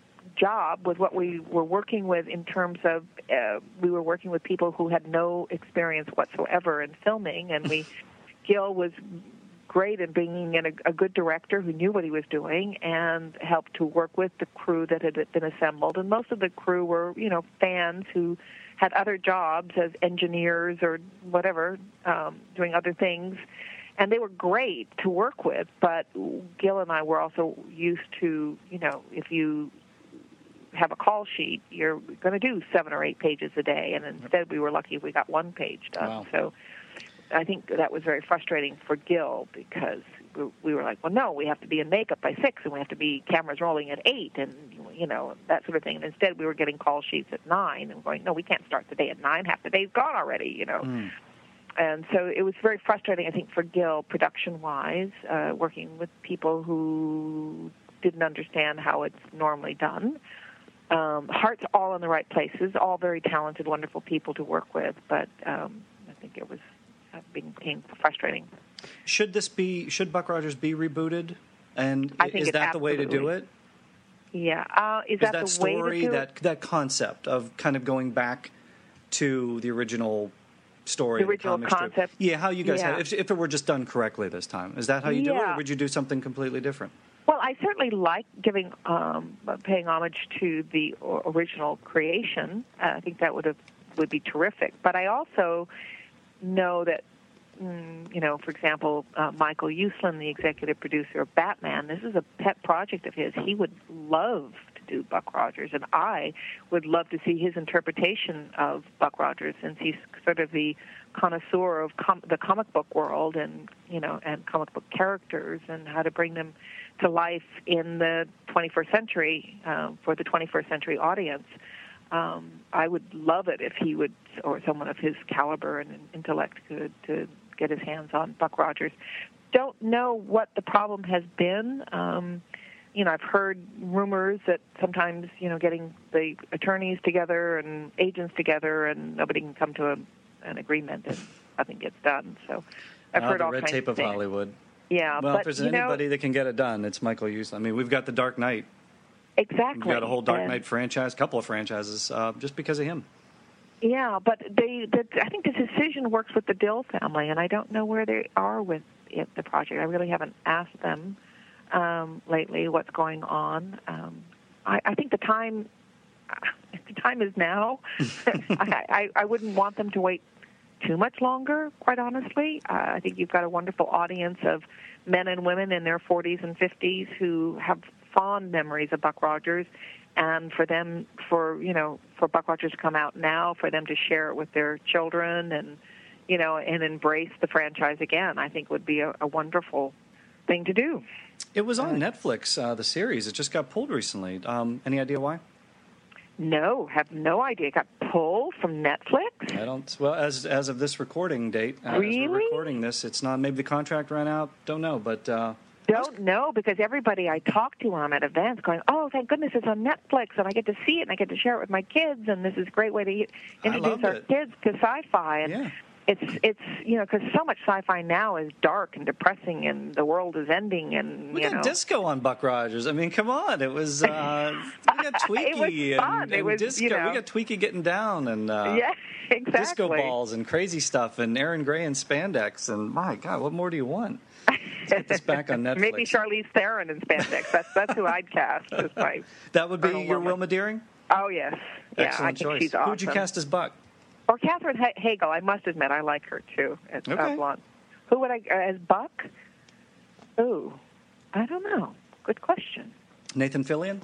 job with what we were working with in terms of uh, we were working with people who had no experience whatsoever in filming, and we Gil was great in bringing in a, a good director who knew what he was doing and helped to work with the crew that had been assembled. And most of the crew were, you know, fans who had other jobs as engineers or whatever, um, doing other things. And they were great to work with, but Gil and I were also used to, you know, if you have a call sheet, you're going to do seven or eight pages a day. And instead we were lucky if we got one page done. Wow. So I think that was very frustrating for Gil because we were like, well, no, we have to be in makeup by six, and we have to be cameras rolling at eight, and you know that sort of thing. And instead, we were getting call sheets at nine, and going, no, we can't start the day at nine. Half the day's gone already, you know. Mm. And so it was very frustrating, I think, for Gil, production-wise, uh, working with people who didn't understand how it's normally done. Um, hearts all in the right places, all very talented, wonderful people to work with, but um, I think it was. Became frustrating. Should this be? Should Buck Rogers be rebooted? And I think is that the way to do it? Yeah. Uh, is, is that, that the story, way to do that it? that concept of kind of going back to the original story, the original the concept? Strip? Yeah. How you guys yeah. had if, if it were just done correctly this time? Is that how you yeah. do it, or would you do something completely different? Well, I certainly like giving, um, paying homage to the original creation. Uh, I think that would have would be terrific. But I also know that, mm, you know, for example, uh, Michael Uslan, the executive producer of Batman, this is a pet project of his. He would love do Buck Rogers. And I would love to see his interpretation of Buck Rogers, since he's sort of the connoisseur of com- the comic book world and, you know, and comic book characters and how to bring them to life in the twenty-first century um, for the twenty-first century audience. Um, I would love it if he would, or someone of his caliber and intellect could to get his hands on Buck Rogers. Don't know what the problem has been. Um, you know, I've heard rumors that sometimes, you know, getting the attorneys together and agents together and nobody can come to a, an agreement and nothing gets done. So I've uh, heard the all red kinds tape of of things. Hollywood. Yeah, well, but, if there's you anybody know, that can get it done, it's Michael Uslan. I mean, we've got the Dark Knight. Exactly. We've got a whole Dark and, Knight franchise, couple of franchises, uh, just because of him. Yeah, but they, the, I think the decision works with the Dill family, and I don't know where they are with it, the project. I really haven't asked them um, lately what's going on. Um, I, I think the time, the time is now. I, I, I wouldn't want them to wait too much longer, quite honestly. Uh, I think you've got a wonderful audience of men and women in their forties and fifties who have fond memories of Buck Rogers, and for them, for, you know, for Buck Rogers to come out now, for them to share it with their children and, you know, and embrace the franchise again, I think would be a, a wonderful thing to do. It was on uh, Netflix, uh, the series. It just got pulled recently. Um, any idea why? No, have no idea. It got pulled from Netflix? I don't. Well, as as of this recording date, uh, really? as we're recording this, it's not. Maybe the contract ran out. Don't know, but uh, don't know, because everybody I talk to when I'm at events going, "Oh, thank goodness it's on Netflix, and I get to see it, and I get to share it with my kids, and this is a great way to introduce our it. kids to sci-fi." And yeah. It's it's you know, because so much sci-fi now is dark and depressing, and the world is ending, and we you got know. disco on Buck Rogers. I mean, come on, it was uh, we got Tweaky it was fun. and, it and was, disco. You know, we got Tweaky getting down and uh, yeah, exactly. disco balls and crazy stuff and Aaron Gray and spandex and my God, what more do you want? Let's get this back on Netflix. Maybe Charlize Theron in spandex. That's that's who I'd cast as my. That would be Colonel your Woman. Wilma Deering? Oh yes, yeah, Excellent I think choice. she's awesome. Who would you cast as Buck? Or Catherine Hagel. I must admit, I like her too. As okay. uh, blonde. Who would I uh, as Buck? Ooh, I don't know. Good question. Nathan Fillion?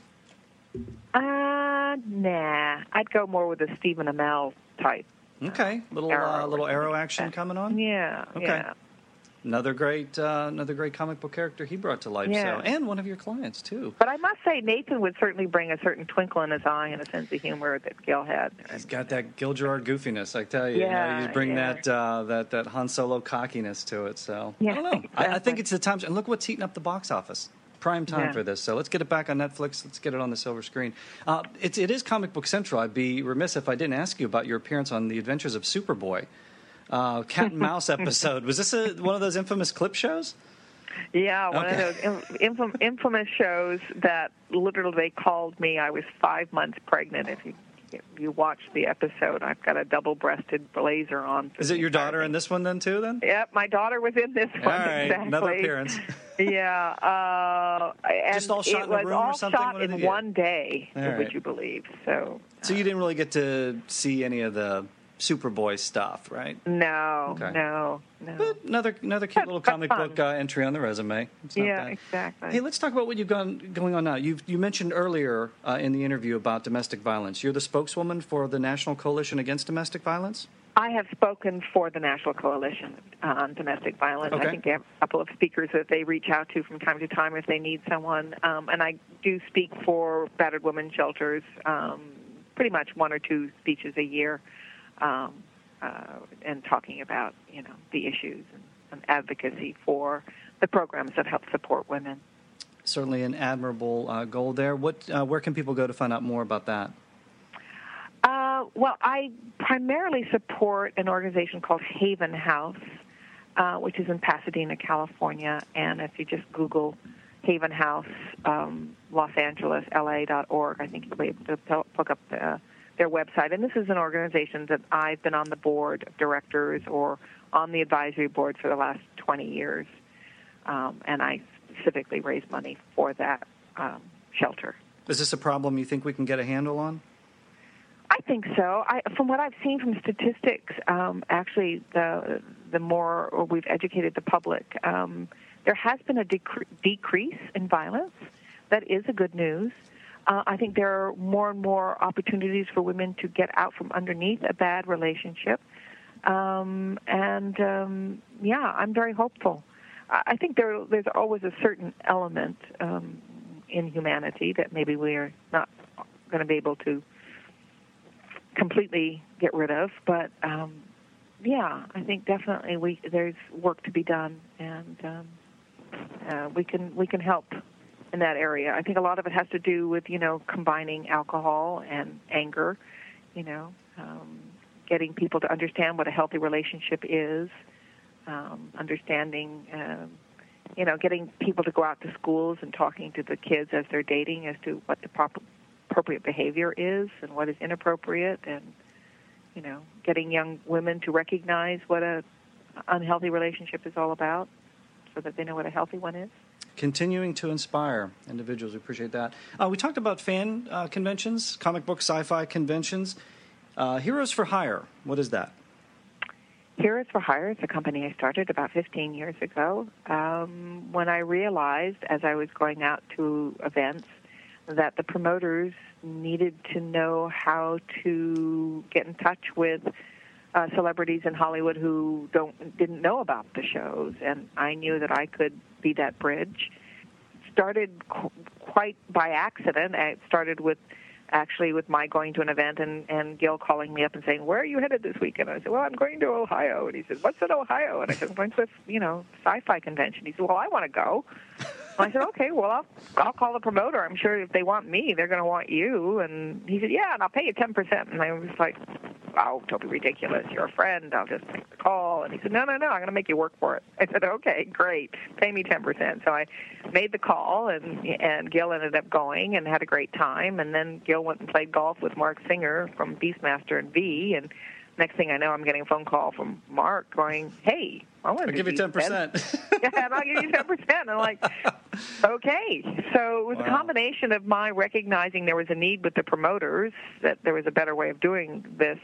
Uh, nah. I'd go more with a Stephen Amell type. Okay, little Arrow uh, little or arrow something action like that. coming on. Yeah. Okay. Yeah. Another great, uh, another great comic book character he brought to life. Yeah. So, and one of your clients too. But I must say, Nathan would certainly bring a certain twinkle in his eye and a sense of humor that Gil had. He's got that Gil Gerard goofiness, I tell you. Yeah, you know, you bring yeah. that uh, that that Han Solo cockiness to it. So Yeah, I don't know. exactly. I, I think it's the time. And look what's heating up the box office. Prime time Yeah. for this. So let's get it back on Netflix. Let's get it on the silver screen. Uh, it's it is Comic Book Central. I'd be remiss if I didn't ask you about your appearance on The Adventures of Superboy. Uh, cat and mouse episode. Was this a, one of those infamous clip shows? Yeah, one Okay. of those infam- infamous shows that literally they called me. I was five months pregnant. If you if you watch the episode, I've got a double-breasted blazer on. Is it your daughter in this one then too? Then Yep, my daughter was in this one. all right, exactly. another appearance. Yeah, uh, and Just all shot it in a was room or all something? shot What did in they do? one day. All Would right. you believe? So, So you didn't really get to see any of the Superboy stuff, right? no, Okay. no, no. But another another cute But- little but comic fun. book uh, entry on the resume. It's not Yeah, bad. exactly. Hey, let's talk about what you've got going on now. You you mentioned earlier uh, in the interview about domestic violence. You're the spokeswoman for the National Coalition Against Domestic Violence? I have spoken for the National Coalition on Domestic Violence. Okay. I think they have a couple of speakers that they reach out to from time to time if they need someone. Um, and I do speak for battered women shelters, um, pretty much one or two speeches a year, um, uh, and talking about, you know, the issues and, and advocacy for the programs that help support women. Certainly an admirable uh, goal there. What uh, where can people go to find out more about that? Uh, well, I primarily support an organization called Haven House, uh, which is in Pasadena, California. And if you just Google Haven House, um, Los Angeles, L A dot org, I think you'll be able to p- look up the, their website. And this is an organization that I've been on the board of directors or on the advisory board for the last twenty years. Um, and I specifically raise money for that um, shelter. Is this a problem you think we can get a handle on? I think so. I, from what I've seen from statistics, um, actually, the the more we've educated the public, um, there has been a decre- decrease in violence. That is a good news. Uh, I think there are more and more opportunities for women to get out from underneath a bad relationship. Um, and, um, yeah, I'm very hopeful. I think there, there's always a certain element um, in humanity that maybe we're not going to be able to completely get rid of. But, um, yeah, I think definitely we there's work to be done, and um, uh, we can we can help in that area. I think a lot of it has to do with, you know, combining alcohol and anger, you know, um, getting people to understand what a healthy relationship is, um, understanding, um, you know, getting people to go out to schools and talking to the kids as they're dating as to what the proper, appropriate behavior is and what is inappropriate, and, you know, getting young women to recognize what a unhealthy relationship is all about so that they know what a healthy one is. Continuing to inspire individuals. We appreciate that. Uh, we talked about fan uh, conventions, comic book, sci-fi conventions. Uh, Heroes for Hire, what is that? Heroes for Hire is a company I started about fifteen years ago um, when I realized, as I was going out to events, that the promoters needed to know how to get in touch with uh, celebrities in Hollywood who don't didn't know about the shows, and I knew that I could be that bridge. Started qu- quite by accident. I started with actually with my going to an event and, and Gil calling me up and saying, "Where are you headed this weekend?" I said, "Well, I'm going to Ohio." And he said, "What's in Ohio?" And I said, "I'm going to a, you know, sci-fi convention." He said, "Well, I want to go." And I said, "Okay, well, I'll, I'll call the promoter. I'm sure if they want me, they're going to want you." And he said, "Yeah, and I'll pay you ten percent. And I was like, "Oh, don't be ridiculous. You're a friend. I'll just make the call." And he said, "No, no, no, I'm going to make you work for it." I said, "Okay, great. Pay me ten percent. So I made the call, and and Gil ended up going and had a great time. And then Gil went and played golf with Mark Singer from Beastmaster and V. And next thing I know, I'm getting a phone call from Mark going, "Hey, I want to I'll give you ten percent. Yeah, and I'll give you ten percent. And I'm like, okay. So it was wow. a combination of my recognizing there was a need with the promoters, that there was a better way of doing this,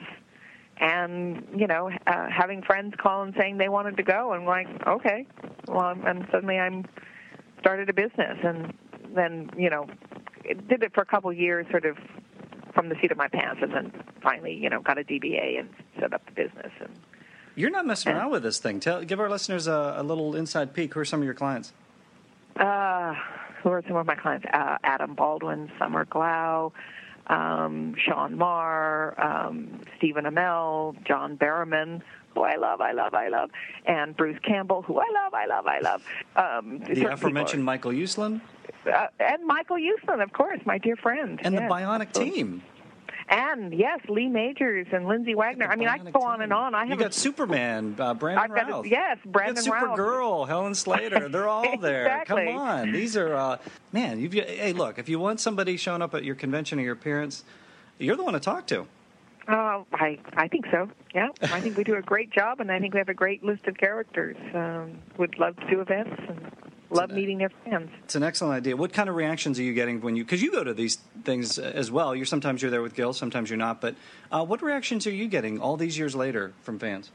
and, you know, uh, having friends call and saying they wanted to go. And I'm like, okay. Well, and suddenly I'm started a business, and then, you know, did it for a couple of years sort of from the seat of my pants, and then finally, you know, got a D B A and set up the business. And you're not messing around with this thing. Tell, give our listeners a, a little inside peek. Who are some of your clients? Uh, who are some of my clients? Uh, Adam Baldwin, Summer Glau, um, Sean Marr, um, Stephen Amell, John Barrowman, who I love, I love, I love, and Bruce Campbell, who I love, I love, I love. Um, the aforementioned Michael Uslan? Uh, and Michael Uslan, of course, my dear friend. And yes, the Bionic absolutely. Team. And, yes, Lee Majors and Lindsay Wagner. I mean, I can go on and on. I have you got a, Superman, uh, Brandon I've got Routh. A, yes, Brandon you got Routh. Supergirl, Helen Slater. They're all there. Exactly. Come on. These are, uh, man, you've, hey, look, if you want somebody showing up at your convention or your appearance, you're the one to talk to. Uh, I I think so, yeah. I think we do a great job, and I think we have a great list of characters. Um, would love to do events and love meeting their fans. It's an excellent idea. What kind of reactions are you getting when you, because you go to these things as well. You're sometimes you're there with Gil, sometimes you're not. But uh, what reactions are you getting all these years later from fans?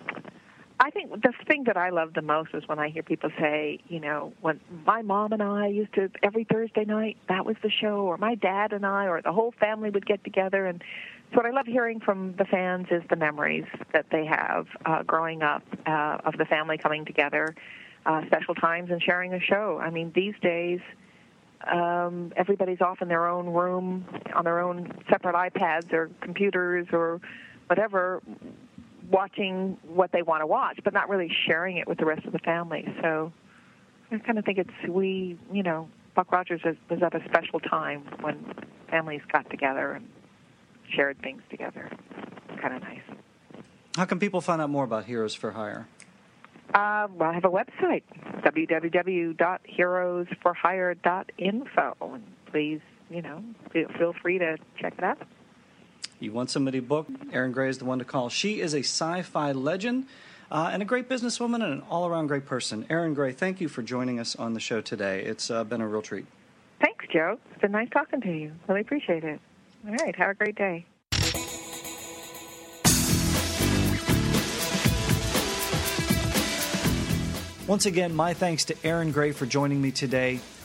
I think the thing that I love the most is when I hear people say, you know, when my mom and I used to, every Thursday night, that was the show, or my dad and I, or the whole family would get together. And so what I love hearing from the fans is the memories that they have uh, growing up uh, of the family coming together, uh, special times, and sharing a show. I mean, these days, um, everybody's off in their own room, on their own separate iPads or computers or whatever, watching what they want to watch, but not really sharing it with the rest of the family. So I kind of think it's, we, you know, Buck Rogers was, was at a special time when families got together and shared things together. Kind of nice. How can people find out more about Heroes for Hire? Uh, well, I have a website, w w w dot heroes for hire dot info. And please, you know, feel free to check it out. You want somebody booked? Erin Gray is the one to call. She is a sci-fi legend uh, and a great businesswoman and an all-around great person. Erin Gray, thank you for joining us on the show today. It's uh, been a real treat. Thanks, Joe. It's been nice talking to you. Really appreciate it. All right. Have a great day. Once again, my thanks to Erin Gray for joining me today.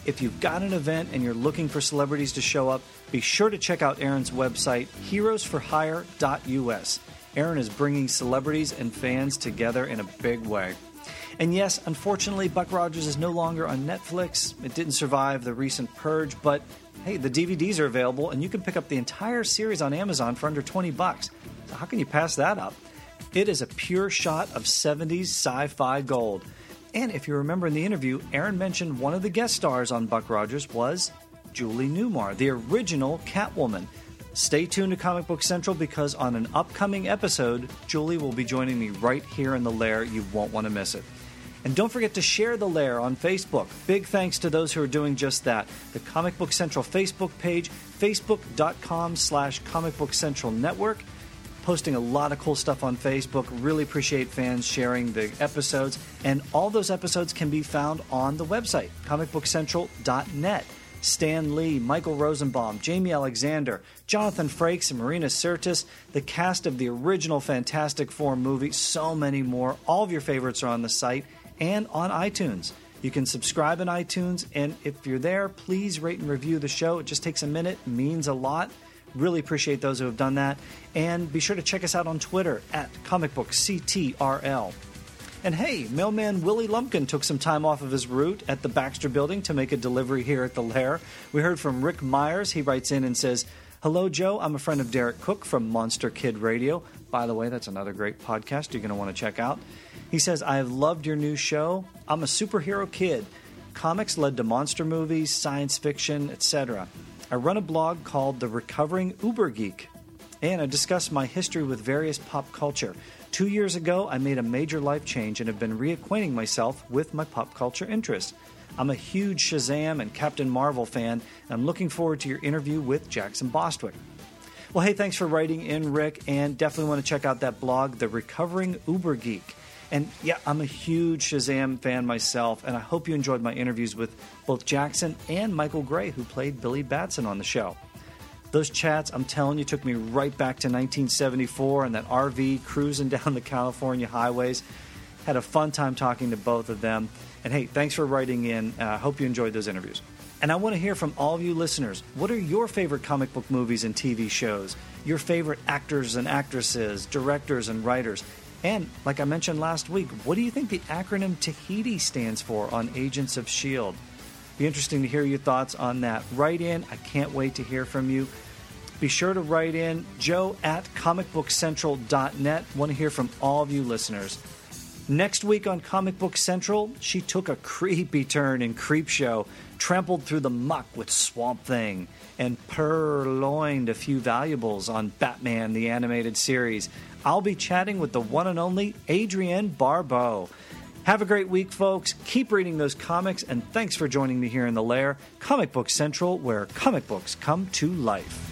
If you've got an event and you're looking for celebrities to show up, be sure to check out Erin's website, heroes for hire dot U S. Erin is bringing celebrities and fans together in a big way. And yes, unfortunately, Buck Rogers is no longer on Netflix. It didn't survive the recent purge, but hey, the D V Ds are available, and you can pick up the entire series on Amazon for under twenty bucks. So how can you pass that up? It is a pure shot of seventies sci-fi gold. And if you remember in the interview, Erin mentioned one of the guest stars on Buck Rogers was Julie Newmar, the original Catwoman. Stay tuned to Comic Book Central because on an upcoming episode, Julie will be joining me right here in the Lair. You won't want to miss it. And don't forget to share the Lair on Facebook. Big thanks to those who are doing just that. The Comic Book Central Facebook page, facebook.com slash Comic Book Central Network. Posting a lot of cool stuff on Facebook. Really appreciate fans sharing the episodes. And all those episodes can be found on the website, comic book central dot net. Stan Lee, Michael Rosenbaum, Jamie Alexander, Jonathan Frakes, and Marina Sirtis, the cast of the original Fantastic Four movie, so many more. All of your favorites are on the site and on iTunes. You can subscribe in iTunes, and if you're there, please rate and review the show. It just takes a minute, means a lot. Really appreciate those who have done that. And be sure to check us out on Twitter at comic book C T R L. And hey, mailman Willie Lumpkin took some time off of his route at the Baxter Building to make a delivery here at the Lair. We heard from Rick Myers. He writes in and says, "Hello, Joe. I'm a friend of Derek Cook from Monster Kid Radio." By the way, that's another great podcast you're going to want to check out. He says, "I have loved your new show. I'm a superhero kid. Comics led to monster movies, science fiction, et cetera. I run a blog called The Recovering Uber Geek, and I discuss my history with various pop culture. Two years ago, I made a major life change and have been reacquainting myself with my pop culture interests. I'm a huge Shazam and Captain Marvel fan, and I'm looking forward to your interview with Jackson Bostwick." Well, hey, thanks for writing in, Rick, and definitely want to check out that blog, The Recovering Uber Geek. And yeah, I'm a huge Shazam fan myself, and I hope you enjoyed my interviews with both Jackson and Michael Gray, who played Billy Batson on the show. Those chats, I'm telling you, took me right back to nineteen seventy-four and that R V cruising down the California highways. Had a fun time talking to both of them. And hey, thanks for writing in. I uh, hope you enjoyed those interviews. And I want to hear from all of you listeners. What are your favorite comic book movies and T V shows? Your favorite actors and actresses, directors and writers? And, like I mentioned last week, what do you think the acronym Tahiti stands for on Agents of S H I E L D? Be interesting to hear your thoughts on that. Write in. I can't wait to hear from you. Be sure to write in, joe at comic book central dot net. Want to hear from all of you listeners. Next week on Comic Book Central, she took a creepy turn in Creepshow, trampled through the muck with Swamp Thing, and purloined a few valuables on Batman the Animated Series. I'll be chatting with the one and only Adrienne Barbeau. Have a great week, folks. Keep reading those comics, and thanks for joining me here in the Lair, Comic Book Central, where comic books come to life.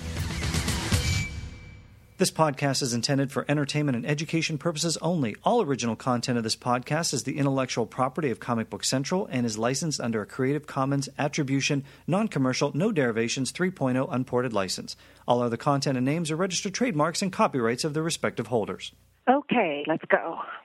This podcast is intended for entertainment and education purposes only. All original content of this podcast is the intellectual property of Comic Book Central and is licensed under a Creative Commons Attribution, Non-Commercial, No Derivations three point oh Unported license. All other content and names are registered trademarks and copyrights of their respective holders. Okay, let's go.